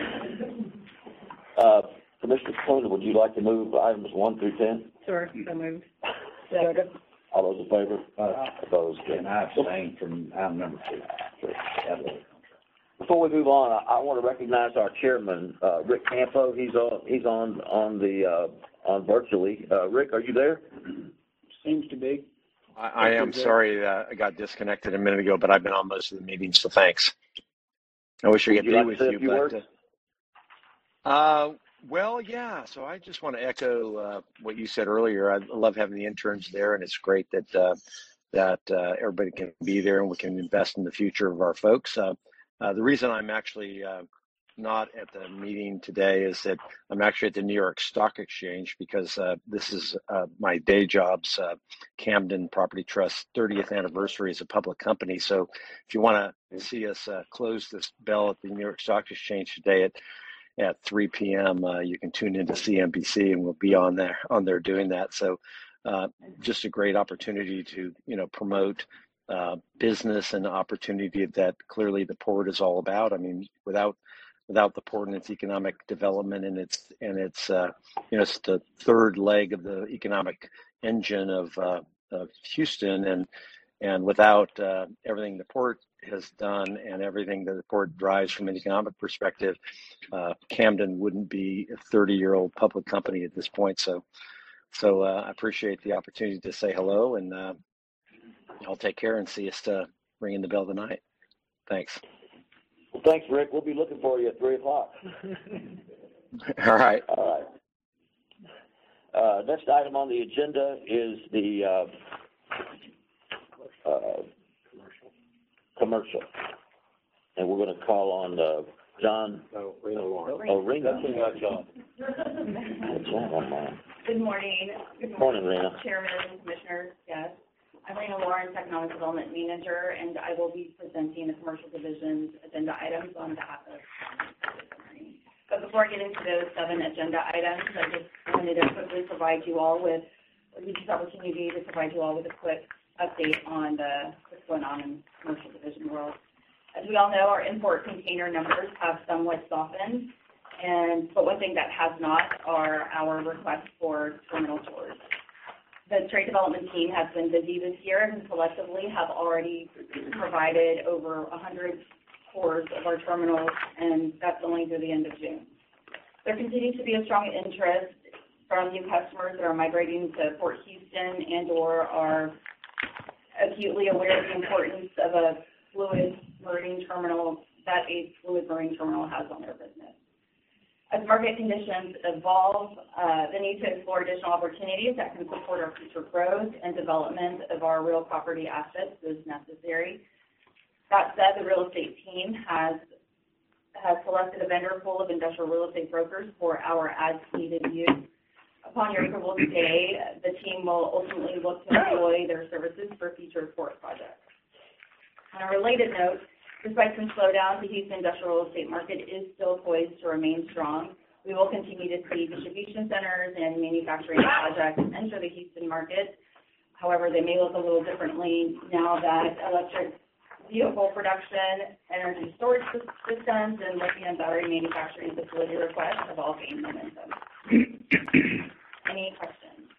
So. Uh, Commissioner Cluna, would you like to move items one through ten? Sure, so moved. Second. All those in favor? Uh, Opposed? and I abstain from item number two. Sure. Before we move on, I, I want to recognize our chairman, uh, Rick Campo. He's on. He's on on the uh, on virtually. Uh, Rick, are you there? Seems to be. I, I am sorry that I got disconnected a minute ago, but I've been on most of the meetings, so thanks. I wish I Would could you be like with to say a you, few but words? uh, uh, well, yeah. So I just want to echo uh, what you said earlier. I love having the interns there, and it's great that uh, that uh, everybody can be there and we can invest in the future of our folks. Uh, uh, the reason I'm actually uh, not at the meeting today is that I'm actually at the New York Stock Exchange because uh, this is uh, my day job's uh, Camden Property Trust thirtieth anniversary as a public company. So if you want to see us uh, close this bell at the New York Stock Exchange today at at three p.m., uh, you can tune into C N B C and we'll be on there on there doing that. So uh, just a great opportunity to, you know, promote uh, business and opportunity that clearly the port is all about. I mean, without without the port and its economic development and its and its uh, you know, it's the third leg of the economic engine of, uh, of Houston, and and without uh, everything the port has done and everything that the port drives from an economic perspective, uh, Camden wouldn't be a thirty-year-old public company at this point. So, so uh, I appreciate the opportunity to say hello, and uh, I'll take care and see us uh, ringing the bell tonight. Thanks. Well, thanks, Rick. We'll be looking for you at three o'clock. All right. All right. Uh, next item on the agenda is the uh, uh, commercial, and we're going to call on uh, John. No, Rena Lawrence. Oh, Rena. That's not John. What's that on mine? Good morning. Good Morning, Rena. Chairman, Commissioners, yes. I'm Rena Lawrence, Economic Development Manager, and I will be presenting the Commercial Division's agenda items on behalf of this morning. But before I get into those seven agenda items, I just wanted to quickly provide you all with, use this opportunity to provide you all with a quick update on the, what's going on in the Commercial Division world. As we all know, our import container numbers have somewhat softened, and but one thing that has not are our requests for terminal tours. The trade development team has been busy this year and collectively have already provided over one hundred tours of our terminals, and that's only through the end of June. There continues to be a strong interest from new customers that are migrating to Port Houston and or are acutely aware of the importance of a fluid marine terminal that a fluid marine terminal has on their business. As market conditions evolve, uh, the need to explore additional opportunities that can support our future growth and development of our real property assets is necessary. That said, the real estate team has has selected a vendor pool of industrial real estate brokers for our as-needed use. Upon your approval today, the team will ultimately look to employ their services for future port projects. On a related note, despite some slowdown, the Houston industrial real estate market is still poised to remain strong. We will continue to see distribution centers and manufacturing projects enter the Houston market. However, they may look a little differently now that electric vehicle production, energy storage systems, and lithium battery manufacturing facility requests have all gained momentum. Any questions?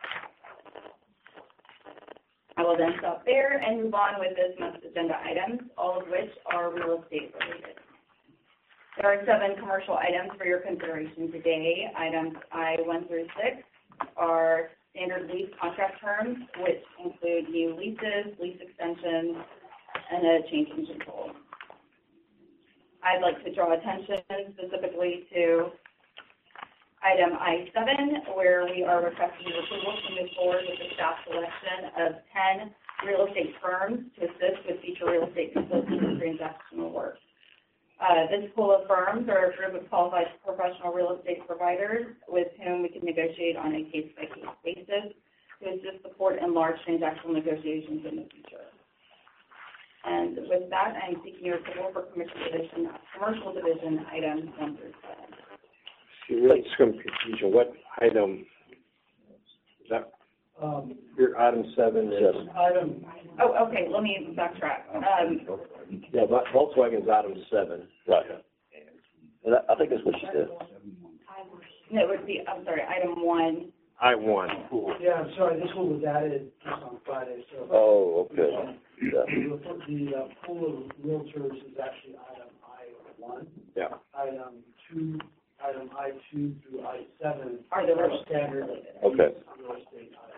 I will then stop there and move on with this month's agenda items, all of which are real estate related. There are seven commercial items for your consideration today. Items I one through six are standard lease contract terms, which include new leases, lease extensions, and a change in control. I'd like to draw attention specifically to item I seven, where we are requesting your approval to move forward with the staff selection of ten real estate firms to assist with future real estate consulting and transactional work. Uh, this pool of firms are a group of qualified professional real estate providers with whom we can negotiate on a case-by-case basis to assist support in large transactional negotiations in the future. And with that, I'm seeking your approval for commercial division, commercial division items one through seven. See, really some confusion. What item is that? Um, Your item seven is. item, Oh, okay, let me backtrack. Um, Yeah, but Volkswagen's item seven. Right. And I, I think that's what she said. no, it would be, I'm sorry, item one. I one. yeah, I'm sorry, this one was added just on Friday, so. Oh, okay. Yeah. The, the uh, pool of realtors is actually item I one. Yeah. Item two, item I two through I seven. Are the are real- standard. Okay. Real estate items.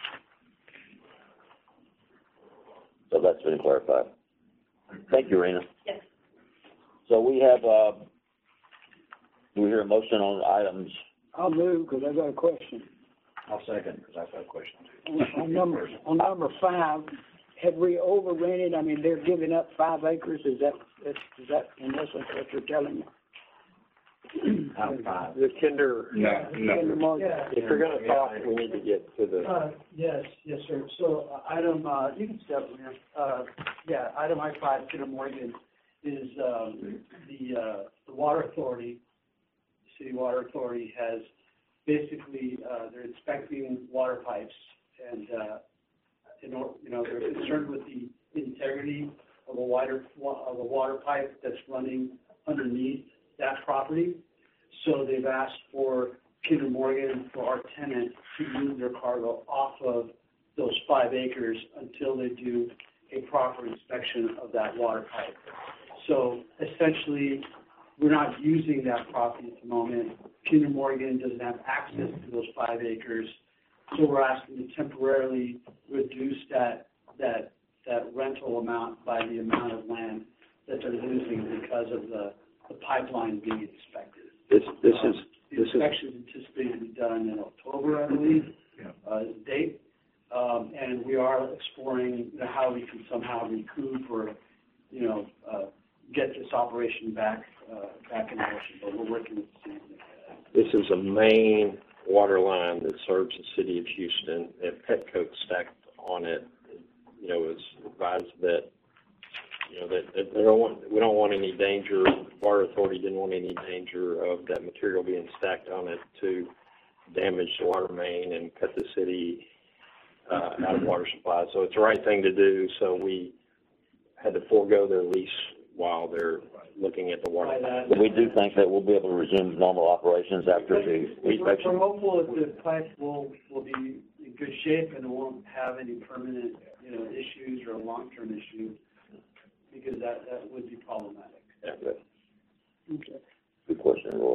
So that's been clarified. Thank you, Rena. Yes. So we have, uh, do we hear a motion on items? I'll move, because I got a question. I'll second, because I've got a question. On, on number, on number five, have we over rented, I mean, they're giving up five acres, is that, is is that in essence what you're telling me? Out of five. The Kinder. Yeah, Kinder Morgan. If you're going to talk, we need to get to the. Uh, yes, yes, sir. So, uh, item, uh, you can step in here. Uh, yeah, item I five, Kinder Morgan, is, um, the, uh, the water authority, the city water authority has basically, uh, they're inspecting water pipes and, uh, in order, you know, they're concerned with the integrity of a water, of a water pipe that's running underneath that property. So they've asked for Kinder Morgan, for our tenant, to move their cargo off of those five acres until they do a proper inspection of that water pipe. So essentially, we're not using that property at the moment. Kinder Morgan doesn't have access to those five acres. So we're asking to temporarily reduce that, that, that rental amount by the amount of land that they're losing because of the, the pipeline being inspected. This, this Um, is, The this is, inspection is anticipated to be done in October, I believe, uh, is the date. Um, and we are exploring, you know, how we can somehow recoup or, you know, uh, get this operation back, uh, back in motion, but we're working with the city. this is a main water line that serves the city of Houston. If Petcoke stacked on it, you know, is advised that, you know, that, that they don't want, we don't want any danger, Water Authority didn't want any danger of that material being stacked on it to damage the water main and cut the city uh, out of water supply. So it's the right thing to do, so we had to forego their lease while they're looking at the water. But we do think that we'll be able to resume normal operations after the We're, inspection. we're hopeful that the pipe will, will be in good shape and it won't have any permanent, you know, issues or long-term issues, because that, that would be problematic. Yeah, good. Okay. Good question, Roy.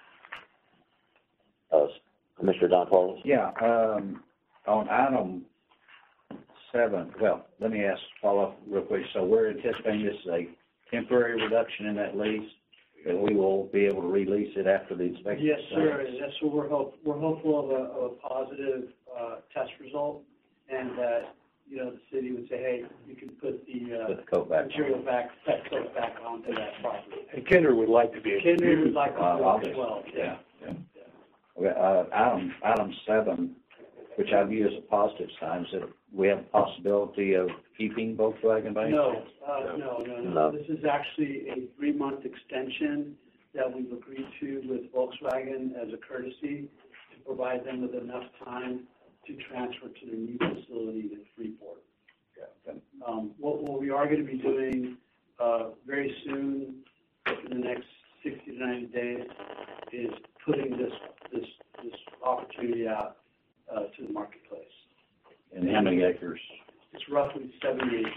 Uh, Commissioner Don Carlos? Yeah, um, on item seven, well, let me ask, follow up real quick. So we're anticipating this is a temporary reduction in that lease, and we will be able to release it after the inspection? Yes, sir, and that's what we're hope, we're hopeful of a, of a positive, uh, test result, and that, you know, the city would say, hey, you can put the, uh, Put the coat back on. material back, pet coat back onto that property. And Kinder would like to be able to. Kinder would like to Uh, do it obviously, as well. yeah, yeah. Okay, uh, item, item seven, which I view as a positive sign, is that we have a possibility of keeping Volkswagen Bank? No, uh, no, no, no. No. This is actually a three-month extension that we've agreed to with Volkswagen as a courtesy to provide them with enough time to transfer to their new facility in Freeport. Yeah. Um, what, what we are going to be doing, uh, very soon, in the next sixty to ninety days, is putting this, this, this opportunity out, uh, to the marketplace. And how many acres? It's roughly seventy acres.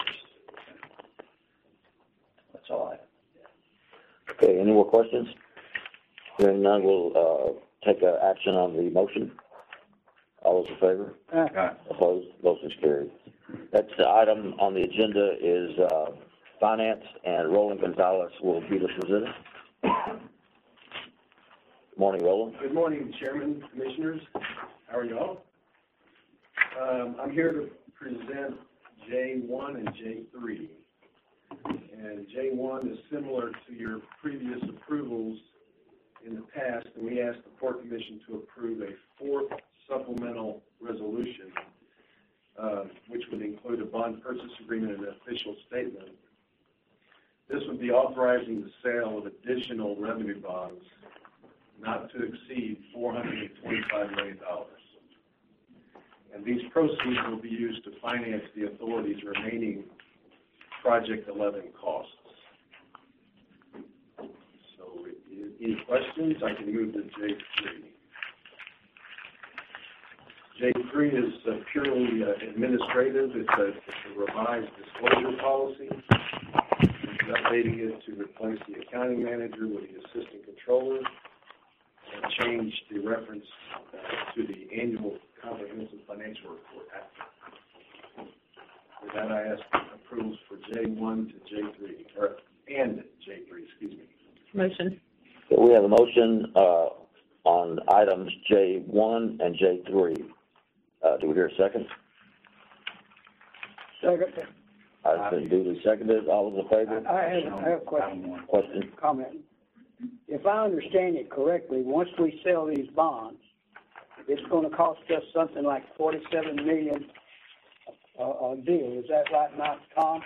That's all I have. Okay, any more questions? Hearing none, we'll, uh, take uh, action on the motion. All those in favor? Aye. Opposed? Motion's carried. Next item on the agenda is, uh, finance, and Roland Gonzalez will be the presenter. Morning, Roland. Good morning, Chairman, Commissioners. How are you all? Um, I'm here to present J one and J three. And J one is similar to your previous approvals in the past, and we asked the Port Commission to approve a fourth supplemental resolution, uh, which would include a bond purchase agreement and an official statement. This would be authorizing the sale of additional revenue bonds not to exceed four hundred twenty-five million dollars. And these proceeds will be used to finance the authority's remaining Project eleven costs. So, any questions? I can move to J three. J three is uh, purely uh, administrative. It's a, it's a revised disclosure policy. It's updating it to replace the accounting manager with the assistant controller and change the reference uh, to the annual comprehensive financial report act. With that, I ask approvals for J one to J three, or and J three, excuse me. Motion. So we have a motion uh, on items J one and J three. Uh, do we hear a second? Second. Uh, it's been duly seconded. All those in favor? I have, I have a question. Question? Comment. If I understand it correctly, once we sell these bonds, it's going to cost us something like forty-seven million uh, a deal. Is that right, Mike, Tom?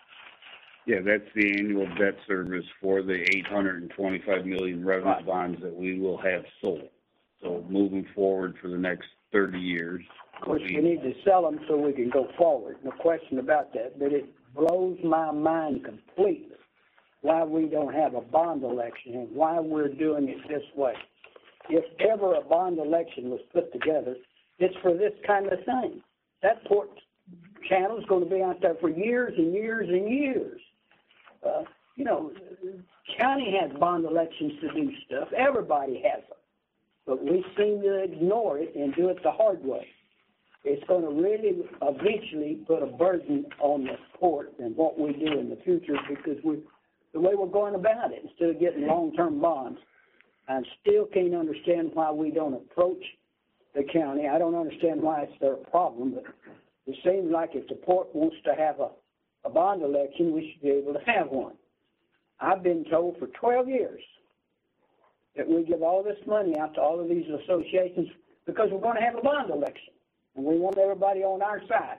Yeah, that's the annual debt service for the eight hundred twenty-five million revenue Right. bonds that we will have sold. So moving forward for the next thirty years. Of course, we need to sell them so we can go forward. No question about that. But it blows my mind completely why we don't have a bond election and why we're doing it this way. If ever a bond election was put together, it's for this kind of thing. That port channel is going to be out there for years and years and years. Uh, you know, county has bond elections to do stuff. Everybody has them. But we seem to ignore it and do it the hard way. It's going to really eventually put a burden on the port and what we do in the future because we, the way we're going about it, instead of getting long-term bonds, I still can't understand why we don't approach the county. I don't understand why it's their problem, but it seems like if the port wants to have a, a bond election, we should be able to have one. I've been told for twelve years that we give all this money out to all of these associations because we're going to have a bond election, and we want everybody on our side.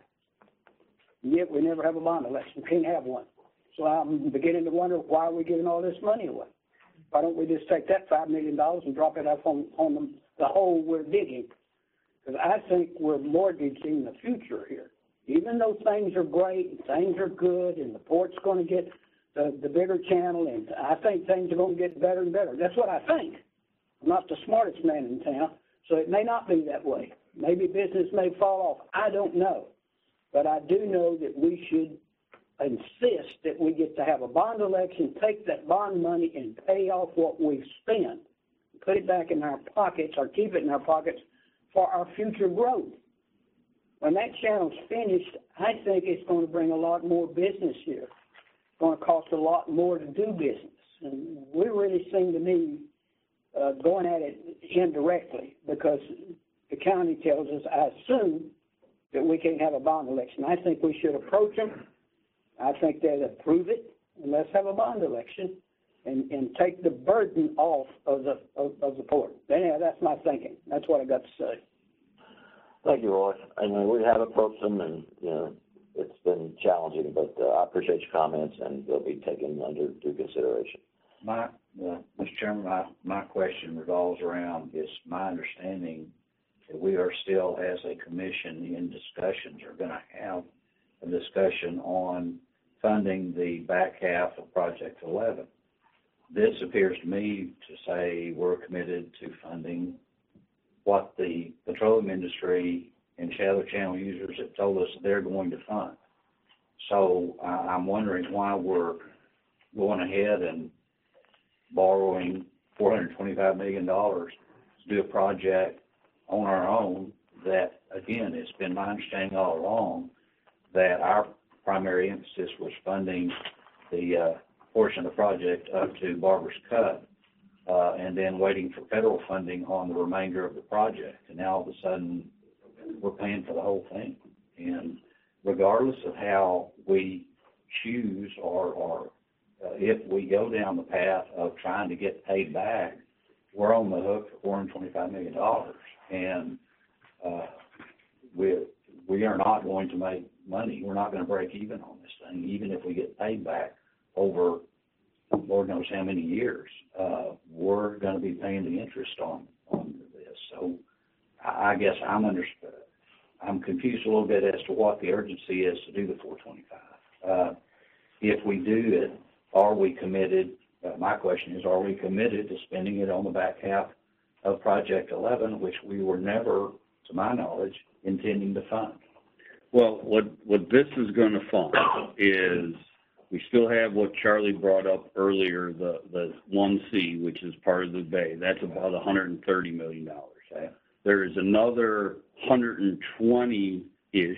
And yet we never have a bond election. We can't have one. So I'm beginning to wonder why we're giving all this money away. Why don't we just take that five million dollars and drop it up on, on the, the hole we're digging? Because I think we're mortgaging the future here. Even though things are great and things are good and the port's going to get the, the bigger channel, and I think things are going to get better and better. That's what I think. I'm not the smartest man in town, so it may not be that way. Maybe business may fall off. I don't know. But I do know that we should insist that we get to have a bond election, take that bond money and pay off what we've spent, put it back in our pockets or keep it in our pockets for our future growth. When that channel's finished, I think it's going to bring a lot more business here. It's going to cost a lot more to do business. And we really seem to me uh, going at it indirectly because the county tells us, I assume, that we can't have a bond election. I think we should approach them. I think they'd approve it, and let's have a bond election and, and take the burden off of the of, of the port. Anyhow, that's my thinking. That's what I got to say. Thank you, Roy. I mean, we have approached them, and, you know, it's been challenging, but uh, I appreciate your comments, and they'll be taken under due consideration. My, uh, Mister Chairman, my, my question revolves around, it's my understanding that we are still, as a commission, in discussions, are going to have a discussion on funding the back half of Project eleven. This appears to me to say we're committed to funding what the petroleum industry and shallow channel users have told us they're going to fund. So uh, I'm wondering why we're going ahead and borrowing four hundred twenty-five million dollars to do a project on our own that, again, it's been my understanding all along that our primary emphasis was funding the uh, portion of the project up to Barber's Cut, uh, and then waiting for federal funding on the remainder of the project. And now all of a sudden, we're paying for the whole thing. And regardless of how we choose or, or uh, if we go down the path of trying to get paid back, we're on the hook for four hundred twenty-five million dollars. And uh, we we are not going to make money. We're not going to break even on this thing, even if we get paid back over Lord knows how many years. Uh, we're going to be paying the interest on, on this. So I, I guess I'm under, I'm confused a little bit as to what the urgency is to do the four twenty-five. Uh, if we do it, are we committed? Uh, my question is, are we committed to spending it on the back half of Project eleven, which we were never, to my knowledge, intending to fund? Well, what, what this is going to fund is, we still have what Charlie brought up earlier, the, the one C, which is part of the Bay. That's about one hundred thirty million dollars. Okay. There is another one hundred twenty-ish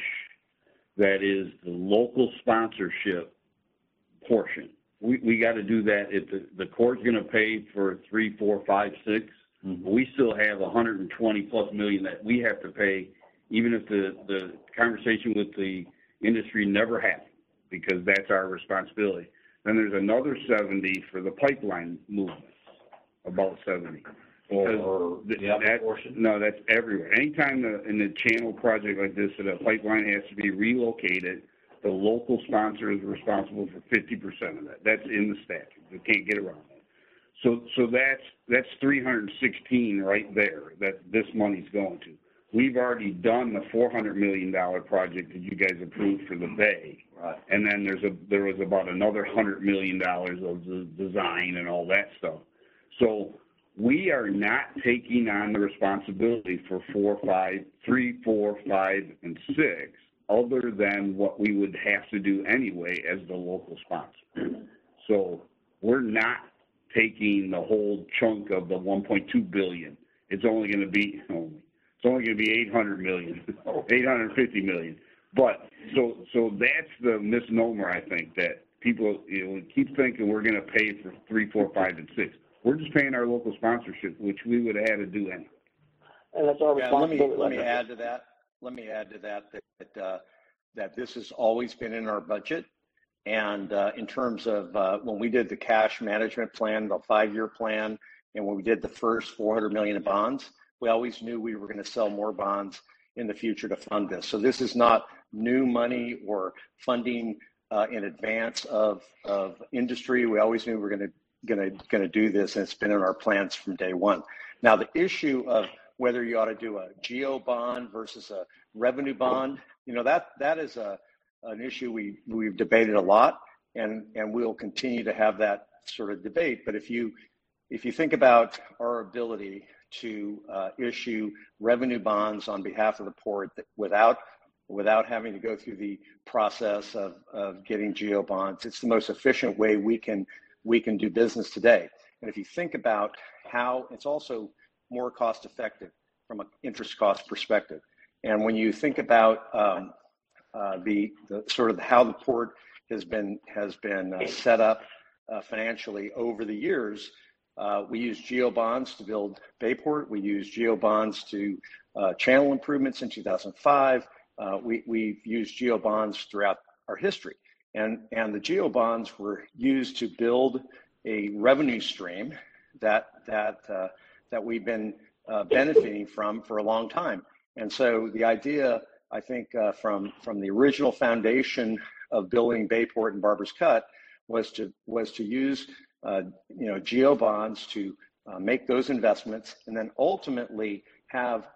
that is the local sponsorship portion. We, we got to do that. If the, the court's going to pay for three, four, five, six, mm-hmm. we still have one hundred twenty plus million that we have to pay, even if the, the conversation with the industry never happened, because that's our responsibility. Then there's another seventy for the pipeline movement, about seventy. Or, or the other that, portion? No, that's everywhere. Anytime the, in a channel project like this, that a pipeline has to be relocated, the local sponsor is responsible for fifty percent of that. That's in the statute. They can't get around that. So, so that's that's three hundred sixteen right there that this money's going to. We've already done the four hundred million dollars project that you guys approved for the Bay. Right. And then there's a there was about another one hundred million dollars of the design and all that stuff. So we are not taking on the responsibility for four, five, three, four, five, and six, other than what we would have to do anyway as the local sponsor. So we're not taking the whole chunk of the one point two billion dollars. It's only going to be only. It's only going to be eight hundred million dollars, eight hundred fifty million dollars. But so so that's the misnomer, I think, that people, you know, keep thinking we're going to pay for three, four, five, and six. We're just paying our local sponsorship, which we would have had to do anyway. And that's our Yeah, let me responsibility. let me add to that. Let me add to that that that, uh, that this has always been in our budget, and uh, in terms of uh, when we did the cash management plan, the five-year plan, and when we did the first four hundred million in bonds, we always knew we were going to sell more bonds in the future to fund this. So this is not new money or funding uh, in advance of of industry. We always knew we were going to going to going to do this, and it's been in our plans from day one. Now, the issue of whether you ought to do a geo bond versus a revenue bond, you know, that that is a an issue we we've debated a lot, and and we'll continue to have that sort of debate. But if you if you think about our ability to uh, issue revenue bonds on behalf of the port that without without having to go through the process of, of getting geo bonds, it's the most efficient way we can we can do business today. And if you think about how it's also more cost effective from an interest cost perspective. And when you think about um, uh, the, the sort of how the port has been has been uh, set up uh, financially over the years, uh, we use geo bonds to build Bayport. We use geo bonds to uh, channel improvements in two thousand five. Uh, we, we've used geo bonds throughout our history. And, and the geo bonds were used to build a revenue stream that, that, uh, that we've been uh, benefiting from for a long time. And so the idea, I think, uh, from, from the original foundation of building Bayport and Barbers Cut was to, was to use uh, you know, geo bonds to uh, make those investments and then ultimately have,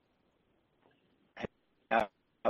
have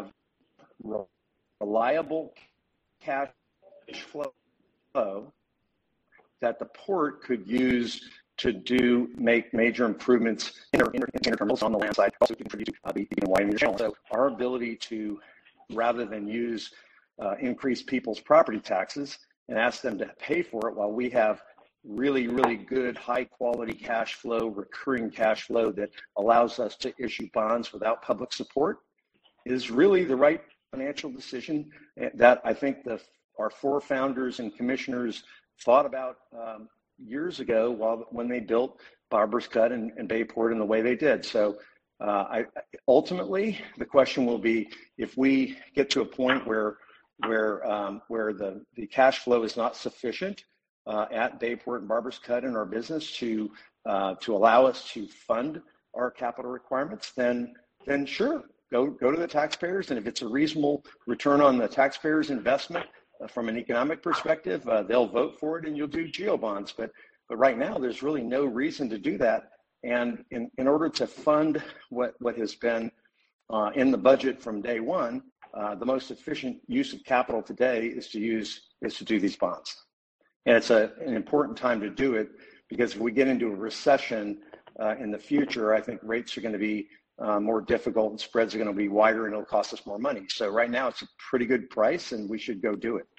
reliable cash flow that the port could use to do make major improvements in our inter terminals on the land side, also contribute to uh, the widening the channel. So our ability to, rather than use uh, increase people's property taxes and ask them to pay for it while we have really, really good high quality cash flow, recurring cash flow that allows us to issue bonds without public support, is really the right financial decision that I think the our four founders and commissioners thought about um, years ago while when they built Barbers Cut and, and Bayport in the way they did. So Uh, I, ultimately, the question will be if we get to a point where where um, where the, the cash flow is not sufficient uh, at Bayport and Barbers Cut in our business to uh, to allow us to fund our capital requirements, then then sure, go go to the taxpayers, and if it's a reasonable return on the taxpayers' investment uh, from an economic perspective, uh, they'll vote for it, and you'll do GEO bonds. But but right now, there's really no reason to do that. And in, in order to fund what, what has been uh, in the budget from day one, uh, the most efficient use of capital today is to use is to do these bonds. And it's a, an important time to do it because if we get into a recession uh, in the future, I think rates are going to be uh, more difficult and spreads are going to be wider and it'll cost us more money. So right now it's a pretty good price and we should go do it.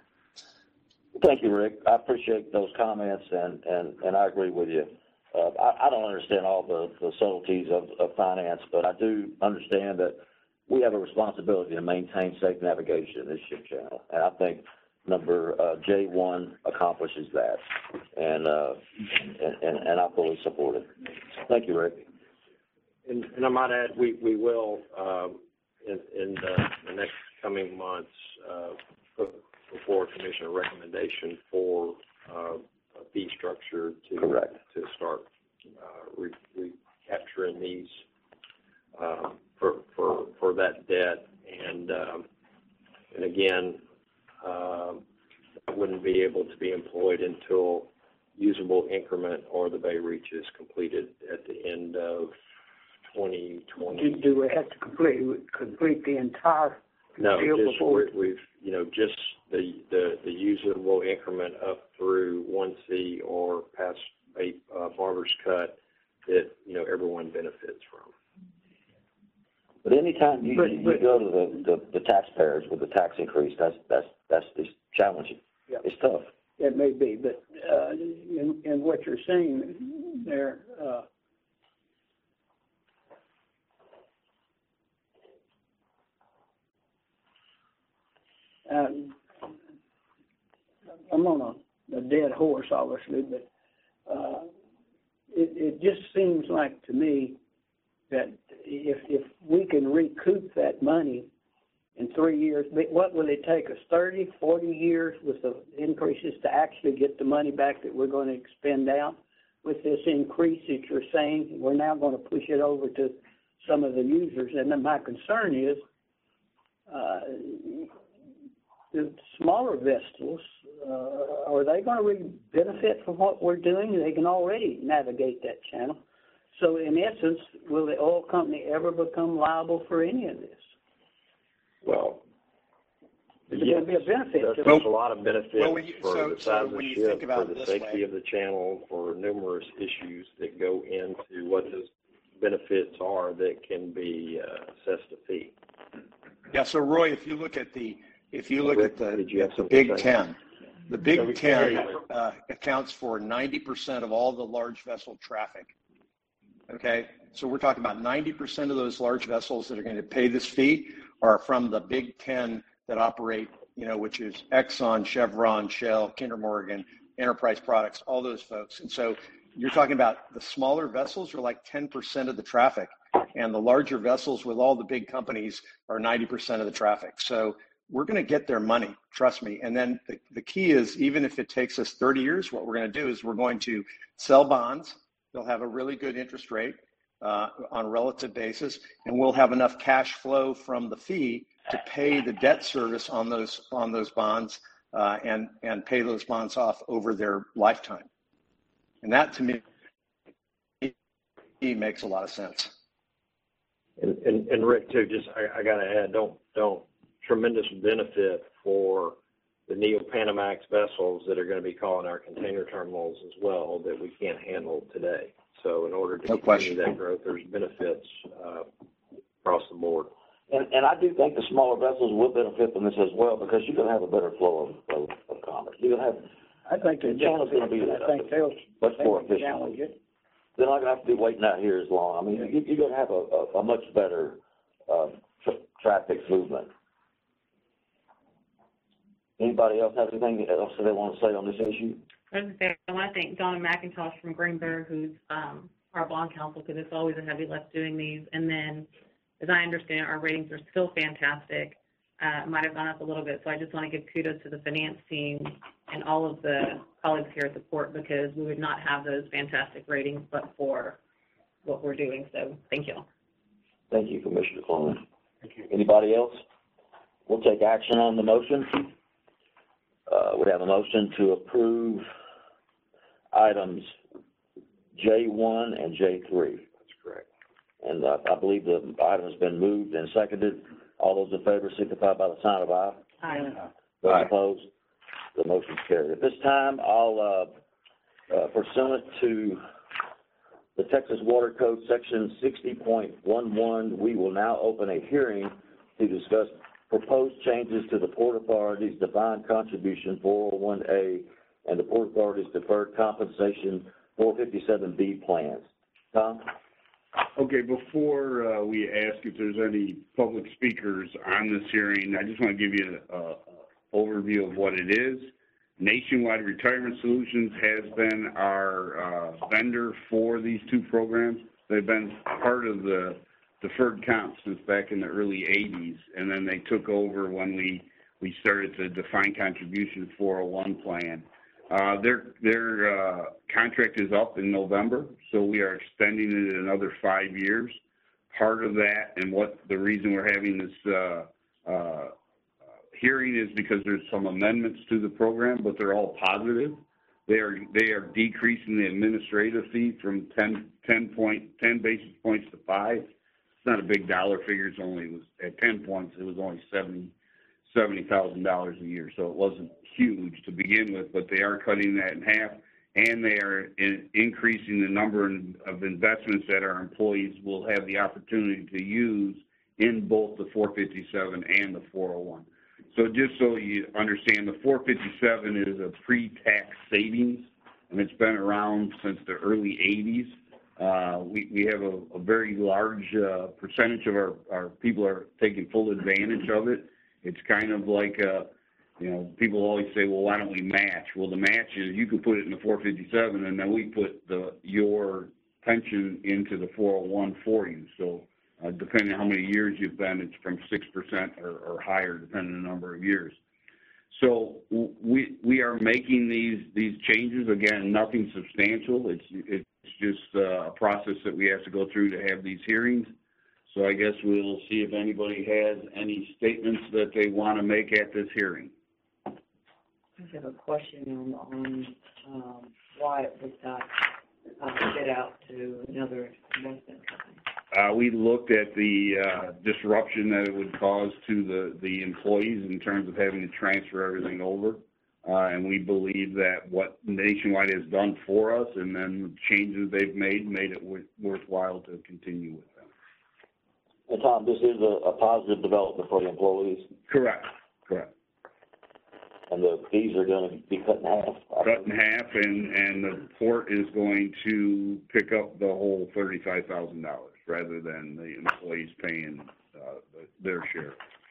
Thank you, Rick. I appreciate those comments and, and, and I agree with you. Uh, I, I don't understand all the, the subtleties of, of finance, but I do understand that we have a responsibility to maintain safe navigation in this ship channel. And I think number uh, J one accomplishes that. And, uh, and, and, and I fully support it. Thank you, Rick. And, and I might add, we, we will, um, in, in the, the next coming months, uh, put before Commission a recommendation for uh, a fee structure to Correct. to start uh, re, recapturing these uh, for for for that debt, and um, and again, uh, wouldn't be able to be employed until usable increment or the Bay Reach is completed at the end of twenty twenty. Do, do we have to complete complete the entire No, deal just before? we, we've you know just the, the the usable increment up through one C or past a uh, Barber's Cut that you know everyone benefits from. But anytime you, But- you but- go to the, the, the taxpayers with the tax increase, that's that's that's the challenging. Yeah. It's tough. It may be, but uh, in, in what you're saying there, uh, um, I'm on a, a dead horse, obviously, but uh, it, it just seems like to me that if if we can recoup that money in three years, but what will it take us, thirty, forty years with the increases to actually get the money back that we're going to expend out? With this increase that you're saying, we're now going to push it over to some of the users. And then my concern is uh, the smaller vessels, uh, are they going to really benefit from what we're doing? They can already navigate that channel. So in essence, will the oil company ever become liable for any of this? Well, Is yes, there going to be a benefit there's, to there's it? a lot of benefits Well, when you- for so- the so size of when the you ship, think about for it the this safety way- of the channel, for numerous issues that go into what those benefits are that can be uh, assessed a fee. Yeah, so Roy, if you look at the if you look at the, Did you have the something to Big say? Ten, the Big Okay. Ten uh, accounts for ninety percent of all the large vessel traffic. Okay, so we're talking about ninety percent of those large vessels that are going to pay this fee are from the Big Ten that operate, you know, which is Exxon, Chevron, Shell, Kinder Morgan, Enterprise Products, all those folks. And so you're talking about the smaller vessels are like ten percent of the traffic, and the larger vessels with all the big companies are ninety percent of the traffic. So we're going to get their money, trust me. And then the, the key is, even if it takes us thirty years, what we're going to do is we're going to sell bonds. They'll have a really good interest rate uh, on a relative basis, and we'll have enough cash flow from the fee to pay the debt service on those on those bonds uh, and and pay those bonds off over their lifetime. And that, to me, makes a lot of sense. And, and, and Rick, too, just I, I got to add, don't don't tremendous benefit for the Neo-Panamax vessels that are going to be calling our container terminals as well that we can't handle today. So in order to No continue question. that growth, there's benefits uh, across the board. And, and I do think the smaller vessels will benefit from this as well because you're going to have a better flow of, of, of commerce. You're going to have, I think the they're channel's going to be I think they'll much more they can challenge efficient. it. They're not going to have to be waiting out here as long. I mean, you, you're going to have a, a, a much better uh, tra- traffic movement. Anybody else have anything else that they want to say on this issue? I was gonna say, I want to thank Donna McIntosh from Greenberg, who's um, our bond counsel, because it's always a heavy lift doing these. And then, as I understand, our ratings are still fantastic. Uh, might have gone up a little bit, so I just want to give kudos to the finance team and all of the colleagues here at the court, because we would not have those fantastic ratings but for what we're doing. So thank you. Thank you, Commissioner Coleman. Thank you. Anybody else? We'll take action on the motion. Uh, we have a motion to approve items J one and J three. That's correct. And uh, I believe the item has been moved and seconded. All those in favor signify by the sign of aye. Aye. Those opposed? The motion is carried. At this time, I'll, uh, uh, pursuant to the Texas Water Code, Section sixty point one one, we will now open a hearing to discuss proposed changes to the Port Authority's defined contribution four oh one A and the Port Authority's deferred compensation four fifty-seven B plans. Tom? Okay, before uh, we ask if there's any public speakers on this hearing, I just want to give you an overview of what it is. Nationwide Retirement Solutions has been our uh, vendor for these two programs. They've been part of the deferred comp since back in the early eighties, and then they took over when we, we started the defined contribution four oh one plan. Uh, their their uh, contract is up in November, so we are extending it another five years. Part of that, and what the reason we're having this uh, uh, hearing is because there's some amendments to the program, but they're all positive. They are they are decreasing the administrative fee from ten, ten, point, ten basis points to five. It's not a big dollar figure. It's only, it was at ten points, it was only seventy thousand dollars a year, so it wasn't huge to begin with, but they are cutting that in half, and they are in, increasing the number of investments that our employees will have the opportunity to use in both the four fifty-seven and the four oh one. So just so you understand, the four fifty-seven is a pre-tax savings, and it's been around since the early eighties. Uh, we, we have a, a very large uh, percentage of our, our people are taking full advantage of it. It's kind of like, uh, you know, people always say, well, why don't we match? Well, the match is you could put it in the four fifty-seven, and then we put the your pension into the four oh one for you. So uh, depending on how many years you've been, it's from six percent or, or higher, depending on the number of years. So we we are making these these changes. Again, nothing substantial. It's it's just uh, a process that we have to go through to have these hearings. So I guess we'll see if anybody has any statements that they want to make at this hearing. I have a question on, on um, why it was not uh, bid out to another investment company. Uh, we looked at the uh, disruption that it would cause to the, the employees in terms of having to transfer everything over. Uh, and we believe that what Nationwide has done for us and then the changes they've made made it w- worthwhile to continue with them. And Tom, this is a, a positive development for the employees? Correct, correct. And the fees are going to be cut in half? Cut in half, and, and the port is going to pick up the whole thirty-five thousand dollars rather than the employees paying uh, their share.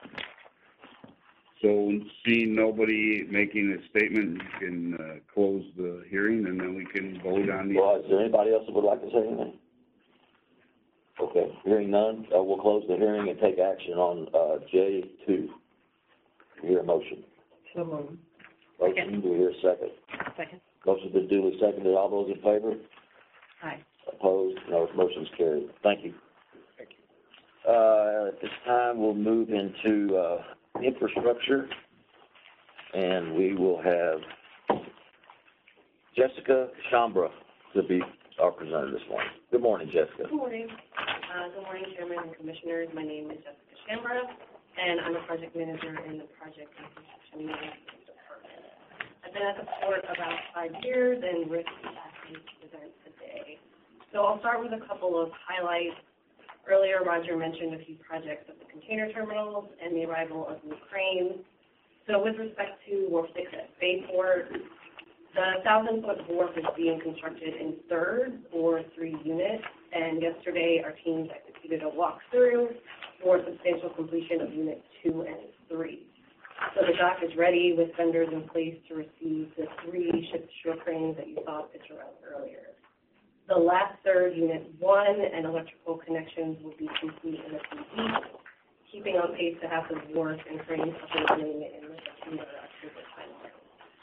So seeing nobody making a statement, you can uh, close the hearing, and then we can vote on the... Well, is there anybody else that would like to say anything? Okay, hearing none, uh, we'll close the hearing and take action on uh, J two. Do you hear a motion? So moved. Motion, do we hear a second? Second. Motion's been duly seconded. All those in favor? Aye. Opposed? No, motion's carried. Thank you. Thank you. Uh, at this time, we'll move into uh, infrastructure, and we will have Jessica Chambra to be our presenter this morning. Good morning, Jessica. Good morning. Uh, good morning, Chairman and Commissioners. My name is Jessica Chambra, and I'm a project manager in the Project and Construction Management Department. I've been at the port about five years, and Rick asked me to present today. So I'll start with a couple of highlights. Earlier, Roger mentioned a few projects at the container terminals and the arrival of new cranes. So with respect to Wharf six at Bayport, the thousand-foot wharf is being constructed in thirds, or three units, and yesterday our teams executed a walkthrough for substantial completion of unit two and three. So the dock is ready with vendors in place to receive the three ship-to-shore cranes that you saw a picture of earlier. The last third, Unit one, and electrical connections will be complete in a few weeks, keeping on pace to have the wharf and cranes up and running in the September, October timeframe.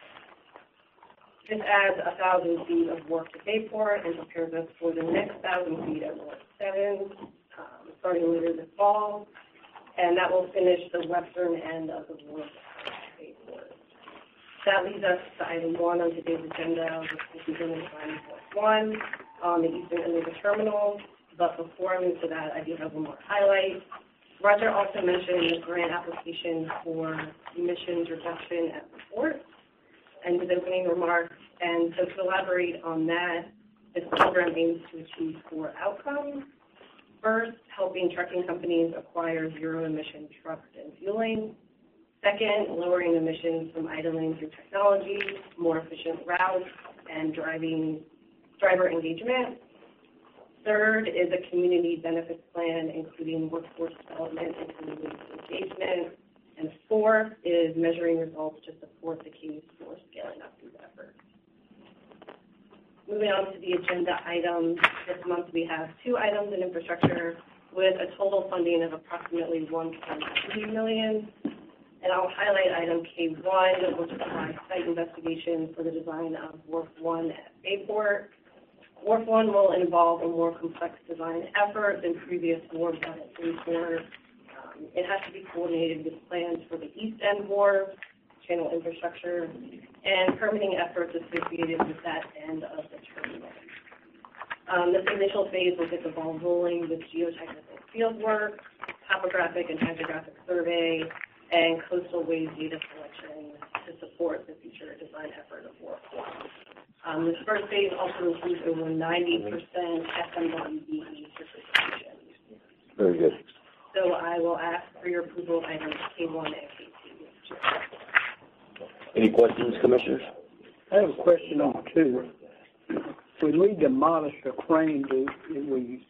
This adds a thousand feet of work to Bayport and prepares us for the next thousand feet at Wharf seven, um, starting later this fall, and that will finish the western end of the wharf at Bayport. That leads us to item one on today's agenda, which is beginning design Wharf one on the eastern end of the terminal. But before I move to that, I do have one more highlight. Roger also mentioned the grant application for emissions reduction at the port and his opening remarks. And so to elaborate on that, this program aims to achieve four outcomes. First, helping trucking companies acquire zero-emission trucks and fueling. Second, lowering emissions from idling through technology, more efficient routes, and driving driver engagement. Third is a community benefits plan, including workforce development and community engagement. And fourth is measuring results to support the case for scaling up these efforts. Moving on to the agenda items, this month we have two items in infrastructure with a total funding of approximately one point three million dollars. And I'll highlight item K one, which provides site investigation for the design of Wharf one at Bayport. Wharf one will involve a more complex design effort than previous wharves at Bayport. Um, it has to be coordinated with plans for the East End Wharf, channel infrastructure, and permitting efforts associated with that end of the terminal. Um, this initial phase will get the ball rolling with geotechnical field work, topographic and hydrographic survey, and coastal wave data collection to support the future design effort of Wharf one. Um, this first phase also includes over ninety percent F M W B E certification. Very good. So I will ask for your approval of items K one and K two. Any questions, Commissioners? I have a question on two. When we demolish a crane, do we,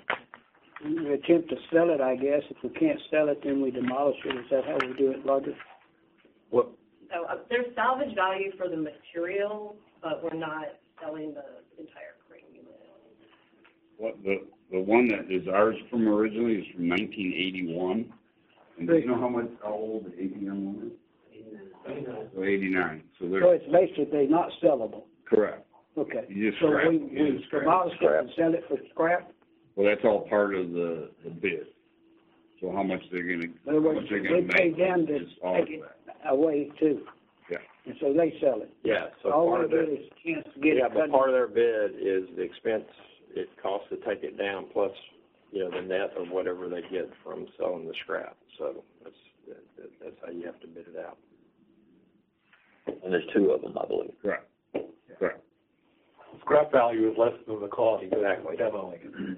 we attempt to sell it, I guess? If we can't sell it, then we demolish it. Is that how we do it, Roger? What? So uh, there's salvage value for the material, but we're not selling the entire crane unit. What, the, the one that is ours from originally is from nineteen eighty-one. And do you know how much, how old the A P M one is? eighty-nine. So eighty-nine. So they're. So it's basically not sellable. Correct. Okay. You just So scrap. we, You we just scrap. demolish it and sell it for scrap? Well, that's all part of the, the bid. So how much they're gonna, In other how words, much they're they gonna pay make them to is all of take it that. away too. Yeah. And so they sell it. Yeah, so All part we of their, get is a chance to get yeah, it but cut. part of their bid is the expense it costs to take it down, plus, you know, the net of whatever they get from selling the scrap. So that's, that, that's how you have to bid it out. And there's two of them, I believe. Correct. Correct. Scrap value is less than the cost. Exactly. Definitely.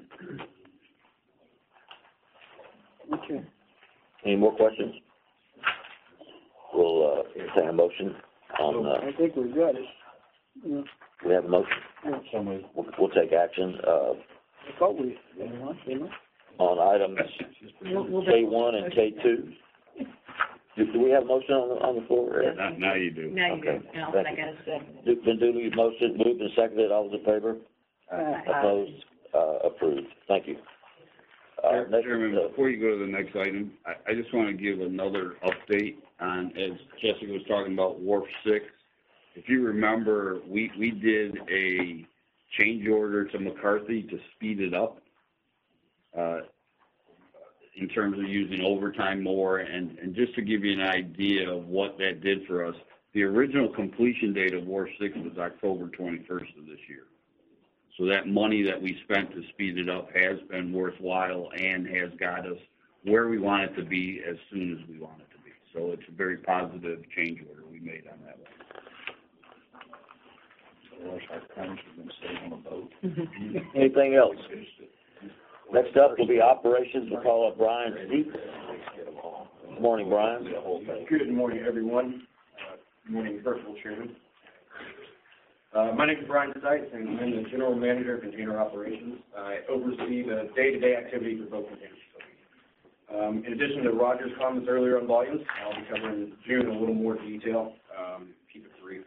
Okay. Any more questions? We'll, uh, entertain a motion on, uh, I think we got it. Yeah. we have a motion. Yeah. We'll, we'll take action, uh, I thought we, didn't we? on items K one and K two. Do, do we have a motion on the, on the floor? Eric? Now, now you do. Now you do, Okay. and I'll Thank second it. Duke been duly motioned, moved and seconded, all those in favor? Aye. Opposed? Uh, approved. Thank you. Uh, next, Chairman, uh, before you go to the next item, I, I just want to give another update on, as Jessica was talking about Wharf six. If you remember, we, we did a change order to McCarthy to speed it up, uh, in terms of using overtime more, and, and just to give you an idea of what that did for us, the original completion date of Wharf six was October twenty-first of this year. So that money that we spent to speed it up has been worthwhile and has got us where we want it to be as soon as we want it to be. So it's a very positive change order we made on that one. I wish our friends had been sitting on a boat. anything else? Next up will be operations. We'll call up Brian Steep. Good morning, Brian. Good morning, everyone. Uh, good morning, Virtual Chairman. Uh, my name is Brian Seitz, and I'm the General Manager of Container Operations. I oversee the day-to-day activities of both container facilities. Um, in addition to Roger's comments earlier on volumes, I'll be covering June in a little more detail, um, keep it brief.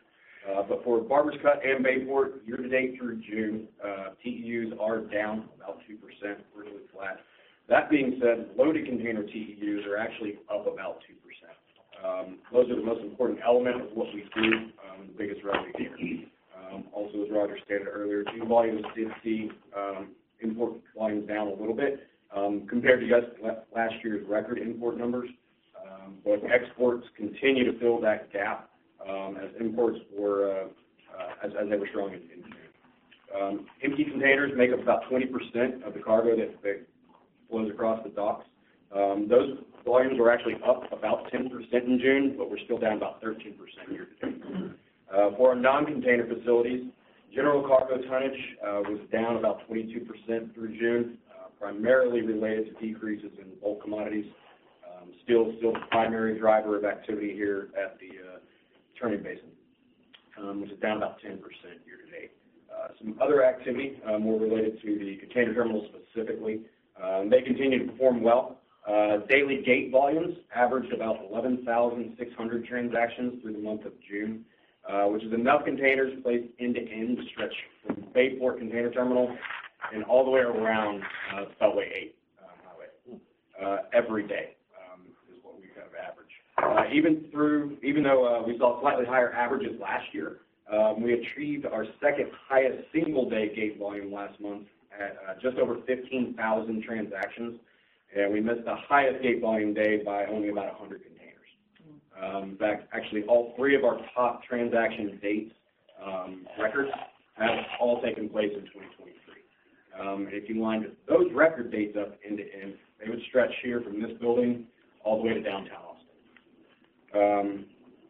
Uh, but for Barbers Cut and Bayport, year-to-date through June, uh, T E Us are down about two percent, virtually flat. That being said, loaded container T E Us are actually up about two percent. Um, those are the most important element of what we do, um, the biggest revenue here. Um, also, as Roger stated earlier, June volumes did see um, import volumes down a little bit um, compared to yes, last year's record import numbers. Um, but exports continue to fill that gap um, as imports were, uh, uh, as, as they were strong in, in June. Um, empty containers make up about twenty percent of the cargo that, that flows across the docks. Um, those volumes were actually up about ten percent in June, but we're still down about thirteen percent year to date. Uh, for our non-container facilities, general cargo tonnage uh, was down about twenty-two percent through June, uh, primarily related to decreases in bulk commodities. Um, still, still the primary driver of activity here at the uh, Turning Basin, um, which is down about ten percent year to date. Uh, some other activity uh, more related to the container terminals specifically. Um, they continue to perform well. Uh, daily gate volumes averaged about eleven thousand six hundred transactions through the month of June, uh, which is enough containers placed end-to-end to stretch from Bayport Container Terminal and all the way around uh, Beltway eight uh, highway uh, every day um, is what we kind of average. Uh, even through, even though uh, we saw slightly higher averages last year, um, we achieved our second highest single-day gate volume last month at uh, just over fifteen thousand transactions. And we missed the highest gate volume day by only about one hundred containers. Um, in fact, actually, all three of our top transaction dates um, records have all taken place in twenty twenty-three. Um, and if you lined those record dates up end to end, they would stretch here from this building all the way to downtown Austin. Um,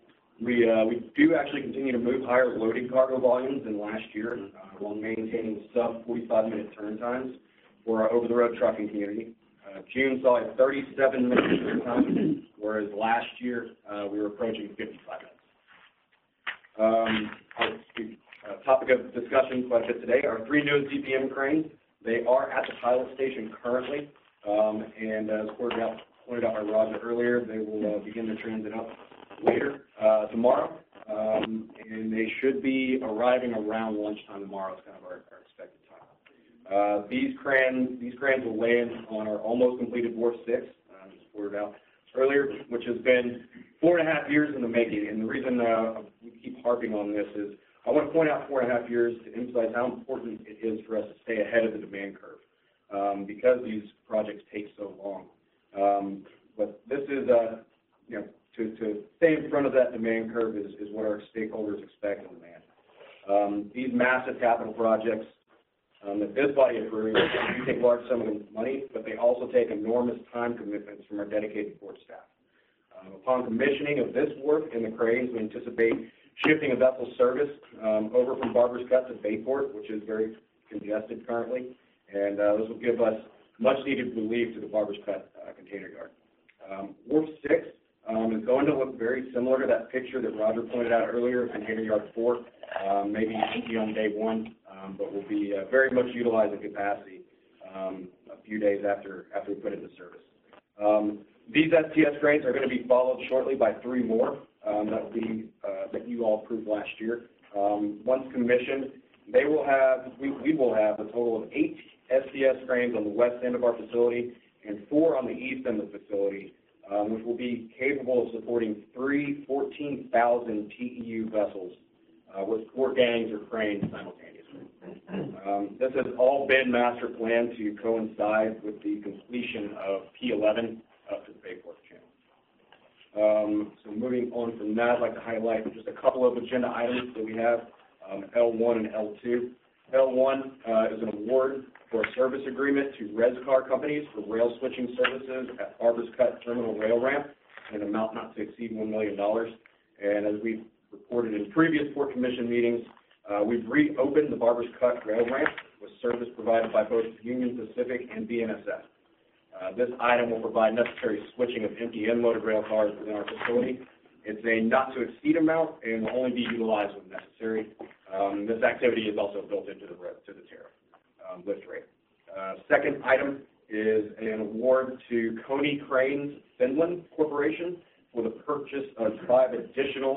we uh, we do actually continue to move higher loading cargo volumes than last year, uh, while maintaining sub forty-five minute turn times for our over-the-road trucking community. Uh, June saw a thirty-seven minute turn time, whereas last year uh, we were approaching fifty-five minutes. Um, our uh, topic of discussion quite a bit today are three new Z P M cranes. They are at the pilot station currently, um, and as pointed out, pointed out by Roger earlier, they will uh, begin to transit up later uh, tomorrow, um, and they should be arriving around lunchtime tomorrow. It's kind of our, our expected time. Uh, these cranes, these cranes will land on our almost completed Wharf six, uh, as pointed out earlier, which has been four and a half years in the making. And the reason uh, we keep harping on this is I want to point out four and a half years to emphasize how important it is for us to stay ahead of the demand curve, um, because these projects take so long. Um, but this is, uh, you know, to, to stay in front of that demand curve is, is what our stakeholders expect and demand. Um, these massive capital projects Um, that this body approves, do take large sum of money, but they also take enormous time commitments from our dedicated port staff. Um, upon commissioning of this wharf and the cranes, we anticipate shifting a vessel service um, over from Barbers Cut to Bayport, which is very congested currently, and uh, this will give us much-needed relief to the Barbers Cut uh, container yard. Um, Wharf six um, is going to look very similar to that picture that Roger pointed out earlier, Container Yard four, um, maybe empty on day one. Um, but will be uh, very much utilized at capacity um, a few days after after we put it into service. Um, these S T S cranes are going to be followed shortly by three more um, that we uh, that you all approved last year. Um, once commissioned, they will have we, we will have a total of eight S T S cranes on the west end of our facility and four on the east end of the facility, um, which will be capable of supporting three fourteen thousand T E U vessels uh, with four gangs or cranes simultaneously. Um, this has all been master planned to coincide with the completion of P eleven up to the Bayport Channel. Um, so moving on from that, I'd like to highlight just a couple of agenda items that we have, um, L one and L two. L one uh, is an award for a service agreement to Rescar companies for rail switching services at Barbers Cut Terminal Rail Ramp in an amount not to exceed one million dollars. And as we've reported in previous Port Commission meetings, Uh, we've reopened the Barbers Cut rail ramp with service provided by both Union Pacific and B N S F. Uh, this item will provide necessary switching of empty and loaded rail cars within our facility. It's a not-to-exceed amount and will only be utilized when necessary. Um, this activity is also built into the, to the tariff um, lift rate. Uh, second item is an award to Coney Cranes Finland Corporation for the purchase of five additional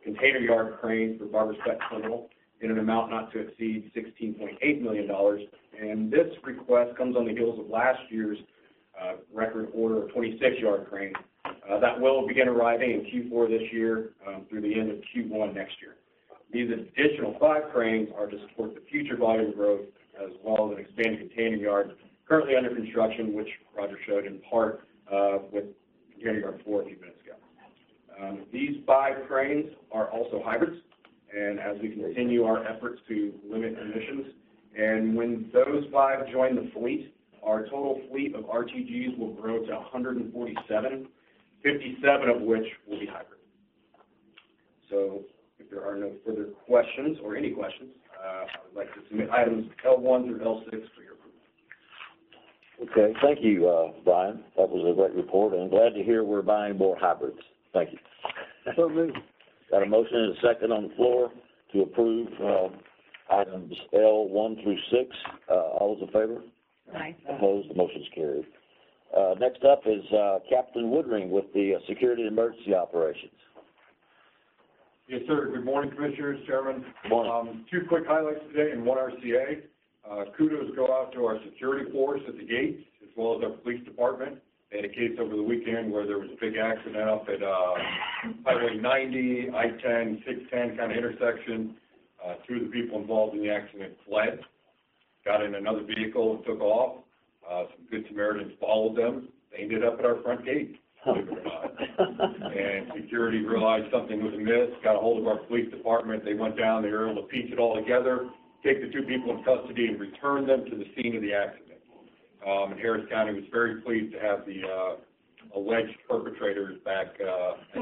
container yard cranes for Barber's Pet Terminal in an amount not to exceed sixteen point eight million dollars. And this request comes on the heels of last year's uh, record order of twenty-six yard cranes. Uh, that will begin arriving in Q four this year um, through the end of Q one next year. These additional five cranes are to support the future volume growth as well as an expanded container yard currently under construction, which Roger showed in part uh, with container yard four a few minutes ago. Um, these five cranes are also hybrids, and as we continue our efforts to limit emissions, and when those five join the fleet, our total fleet of R T Gs will grow to one hundred forty-seven, fifty-seven of which will be hybrid. So if there are no further questions or any questions, uh, I would like to submit items L one through L six for your approval. Okay, thank you, uh, Brian. That was a great report, and I'm glad to hear we're buying more hybrids. Thank you. So moved. Got a motion and a second on the floor to approve uh, items L one through six. Uh, all those in favor? Aye. Opposed? The motion is carried. Uh, next up is uh, Captain Woodring with the uh, Security and Emergency Operations. Yes, sir. Good morning, Commissioners, Chairman. Good morning. Um, two quick highlights today in one R C A. Uh, kudos go out to our security force at the gates, as well as our police department. They had a case over the weekend where there was a big accident up at uh, Highway ninety, I ten, six ten kind of intersection. Uh, two of the people involved in the accident fled, got in another vehicle and took off. Uh, some good Samaritans followed them. They ended up at our front gate, believe it or not. And security realized something was amiss, got a hold of our police department. They went down, they were able to piece it all together, take the two people in custody, and return them to the scene of the accident. Um, and Harris County was very pleased to have the uh, alleged perpetrators back. Uh,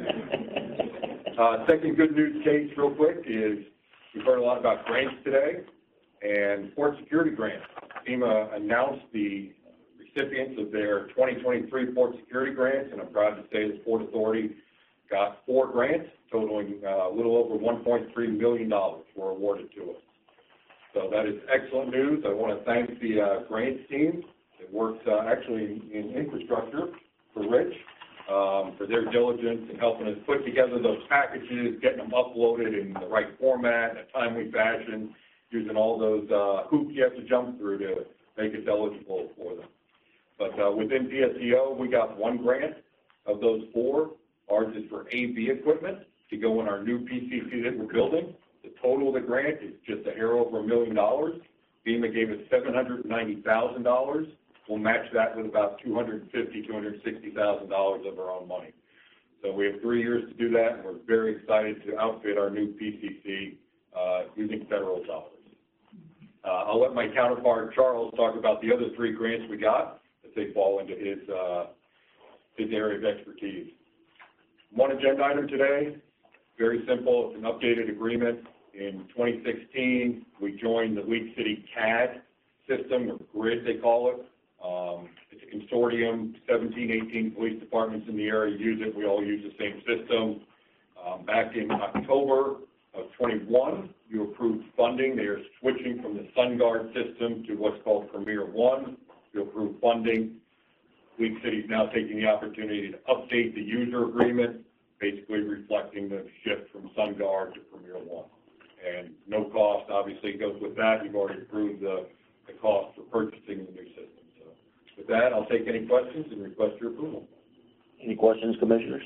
uh, second good news case, real quick, is we've heard a lot about grants today, and port security grants. FEMA announced the recipients of their twenty twenty-three port security grants, and I'm proud to say the Port Authority got four grants totaling uh, a little over one point three million dollars were awarded to us. So that is excellent news. I want to thank the uh, grants team that works uh, actually in, in infrastructure for Rich, um, for their diligence in helping us put together those packages, getting them uploaded in the right format, in a timely fashion, using all those uh, hoops you have to jump through to make us eligible for them. But uh, within P S E O, we got one grant of those four. Ours is for A V equipment to go in our new P C C that we're building. The total of the grant is just a hair over a million dollars. FEMA gave us seven hundred ninety thousand dollars. We'll match that with about two hundred fifty thousand dollars, two hundred sixty thousand dollars of our own money. So we have three years to do that, and we're very excited to outfit our new P C C uh, using federal dollars. Uh, I'll let my counterpart, Charles, talk about the other three grants we got, as they fall into his, uh, his area of expertise. One agenda item today, very simple. It's an updated agreement. In twenty sixteen, we joined the League City C A D system, or grid they call it. Um, it's a consortium, seventeen, eighteen police departments in the area use it. We all use the same system. Um, back in October of twenty-one, you approved funding. They are switching from the SunGuard system to what's called Premier One. You approved funding. League City is now taking the opportunity to update the user agreement, basically reflecting the shift from SunGuard to Premier One. And no cost, obviously, goes with that. You've already approved the, the cost for purchasing the new system. So with that, I'll take any questions and request your approval. Any questions, Commissioners?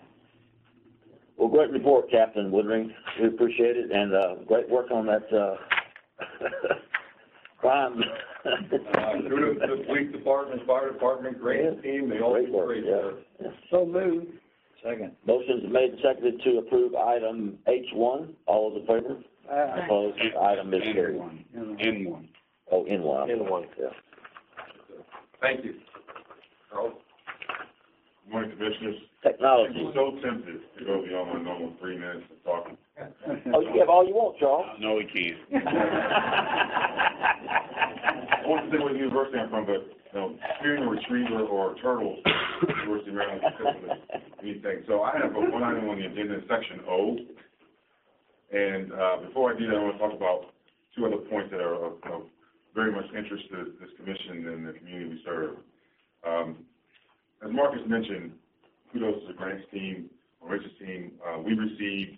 Well, great report, Captain Woodring. We appreciate it, and uh, great work on that uh, crime. uh, kudos to the police department, fire department, grant team. They all Great do work, great yeah. work. Yeah. So moved. Second. Motion's made and seconded to approve item H one. All those in favor? Aye. Opposed? Item is N carried. one. N one. Oh, in one. In one. Yeah. Thank you. Charles? Good morning, Commissioners. Technology. I'm so tempted to go beyond my normal three minutes of talking. Oh, you can have all you want, Charles. No, he can't. I want to say what university I'm from, but you know, hearing a retriever or a turtle, University of Maryland, anything. So I have a one item on the agenda, section O. And uh, before I do that, I want to talk about two other points that are of, of very much interest to this commission and the community we serve. Um, as Marcus mentioned, kudos to the grants team, or Rich's team. Uh, we received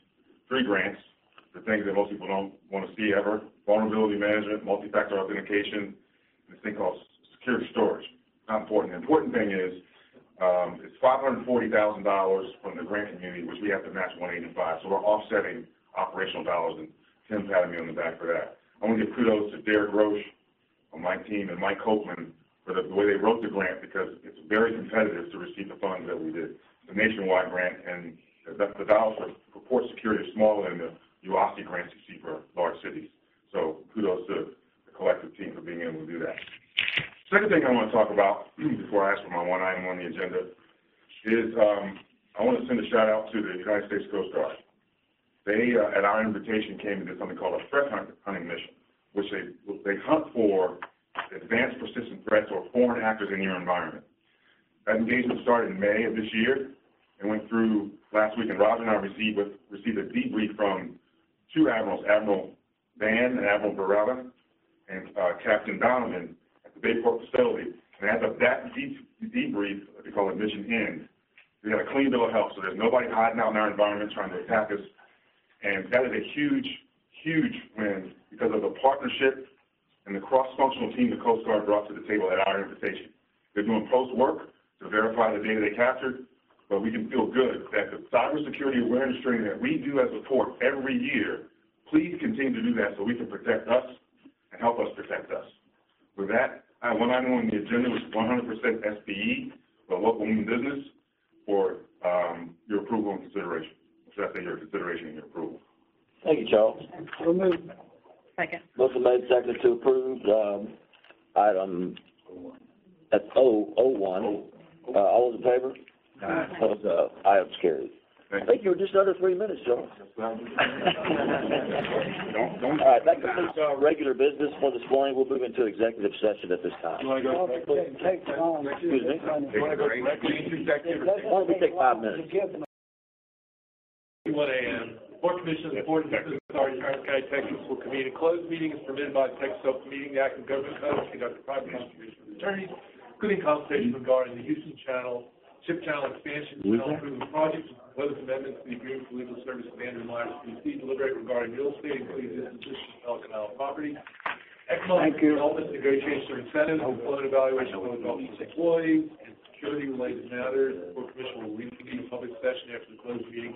three grants, the things that most people don't want to see ever: vulnerability management, multi-factor authentication, and this thing called secure storage. Not important. The important thing is um, it's five hundred forty thousand dollars from the grant community, which we have to match one eighty-five. So we're offsetting operational dollars, and Tim patted me on the back for that. I want to give kudos to Derek Roche on my team and Mike Copeland for the, the way they wrote the grant, because it's very competitive to receive the funds that we did. It's a nationwide grant, and the, the dollars for, for port security are smaller than the U O S C grants you see for large cities. So kudos to the collective team for being able to do that. Second thing I want to talk about before I ask for my one item on the agenda is um, I want to send a shout out to the United States Coast Guard. They, uh, at our invitation, came and did something called a threat hunt, hunting mission, which they they hunt for advanced persistent threats or foreign actors in your environment. That engagement started in May of this year and went through last week, and Roger and I received, with, received a debrief from two admirals, Admiral Van and Admiral Barrella, and uh, Captain Donovan at the Bayport facility. And as of that deep, debrief, they call it Mission End, we had a clean bill of health, so there's nobody hiding out in our environment trying to attack us. And that is a huge, huge win because of the partnership and the cross-functional team the Coast Guard brought to the table at our invitation. They're doing post-work to verify the data they captured, but we can feel good that the cybersecurity awareness training that we do as a port every year, please continue to do that so we can protect us and help us protect us. With that, I have one item on the agenda, which is one hundred percent S P E, the local women business, for um, your approval and consideration. Should I say your consideration and your approval? Thank you, Charles. So moved. Second. Motion made, seconded to approve, um, item, that's O, O one. Uh, all those in favor? Aye. Those, uh, items carried. I think you were just under three minutes, Charles. don't, don't. All right, that completes our regular business for this morning. We'll move into executive session at this time. You want to go? Take long. Excuse me? You want to go directly into executive? Why don't we take five minutes? one A M Board Commission of the Board of Texas Authority, Travis County, Texas, will convene a closed meeting as permitted by the Texas Open Meeting Act and Government Code to conduct a private consultation with attorneys, including consultation regarding the Houston Channel, Ship Channel expansion, channel improvement projects, and proposed amendments to the agreement for legal service of Andrew Myers, P C, deliberate regarding real estate, including disposition of Pelican Island property, economic development, negotiation or incentives, employment evaluation of public office employees, and security-related matters. The Board Commission will reconvene a public session after the closed meeting.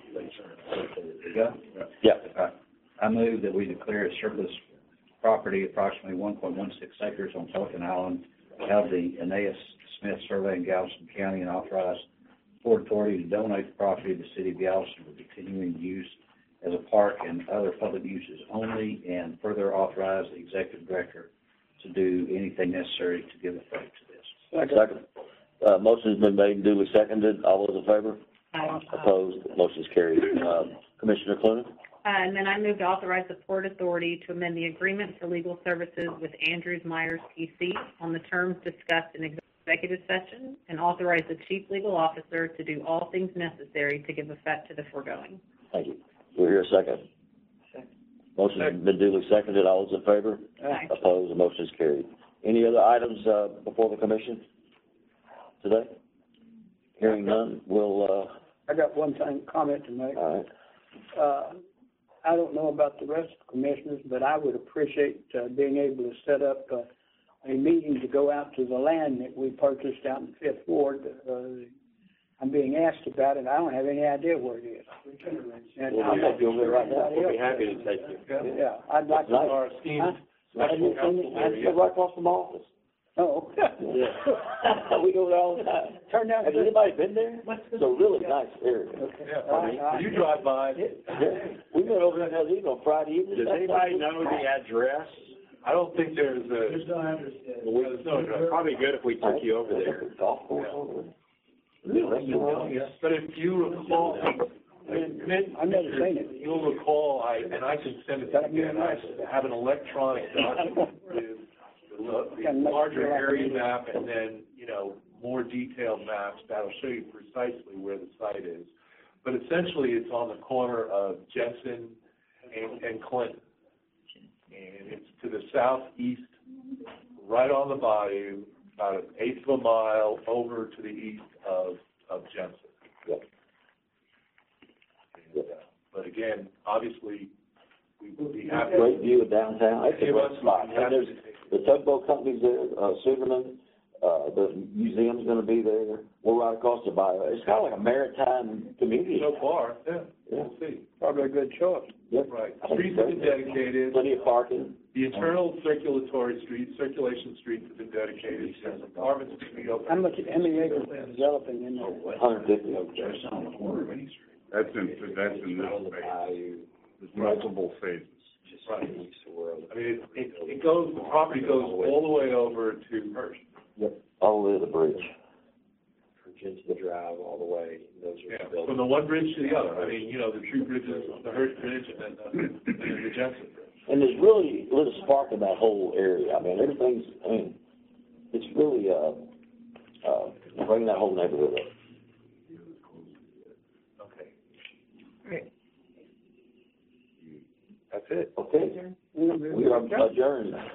Yeah. Yeah. I move that we declare a surplus property approximately one point one six acres on Pelican Island of the Aeneas Smith Survey in Galveston County, and authorize Port Authority to donate the property to the City of Galveston for continuing use as a park and other public uses only, and further authorize the Executive Director to do anything necessary to give effect to this. Second. Uh, motion's been made and duly seconded. All those in favor? Aye. Opposed? Motion's carried. Uh, Commissioner Clooney? Uh, and then I move to authorize the Port Authority to amend the agreement for legal services with Andrews Myers P C on the terms discussed in executive session, and authorize the Chief Legal Officer to do all things necessary to give effect to the foregoing. Thank you. Do we hear a second? Second. Motion's been duly seconded. All those in favor? Aye. Opposed? The motion is carried. Any other items uh, before the commission today? Hearing none, we'll. Uh, I got one thing, comment to make. all right. Uh, I don't know about the rest of the commissioners, but I would appreciate uh, being able to set up uh, a meeting to go out to the land that we purchased out in the Fifth Ward. Uh, I'm being asked about it. I don't have any idea where it is. And We'll take you over there right now. We'll be happy to take you. Yeah, I'd like to. Nice. Our esteemed Huh? special counsel there, That's right across from my office. Oh. Yeah. We go there all the time. Turn down. Has anybody been there? It's a really nice area. Yeah, All right, all right. you drive by. Yeah. We went over there the other evening on Friday evening. Does anybody know the address? I don't think there's a, There's no address yet. well, there's no address. Probably good if we took you over there. Golf course over there. Really? But if you recall, I've never seen it. you'll recall, I, and I can send it to you again, I have an electronic document with the larger area map and then, you know, more detailed maps that'll show you precisely where the site is. But essentially, it's on the corner of Jensen and, and Clinton. And it's to the southeast, right on the bayou, about an eighth of a mile over to the east of, of Jensen. Yep. And, uh, but again, obviously, we would be happy. Great view of downtown. It's a Give great us- spot. And there's, the tugboat company's there, uh, Sugarman, uh, the museum's gonna be there. We're right across the bayou. It's kind of like a maritime community. So far, yeah, Yeah. we'll see. Probably a good choice. Yep. Right. I think Streets have been so. dedicated. Plenty of parking. The internal circulatory streets, circulation streets have been dedicated. Apartments to be open. How much, how many acres are developing in there? Hundred fifty. That's in, that's in this phase. There's multiple phases. Right. I mean, it, it, it goes, the property goes all the way over to Hirsch. Yep. All the way to the bridge. Into the drive all the way, those are Yeah, the buildings. from the one bridge to the other. I mean, you know, the two bridges, the Hirsch Bridge and then, uh, and then the Jensen Bridge. And there's really a little spark in that whole area. I mean, everything's, I mean, it's really, uh, uh, bringing that whole neighborhood up. Okay. Great. That's it. Okay? We are adjourned.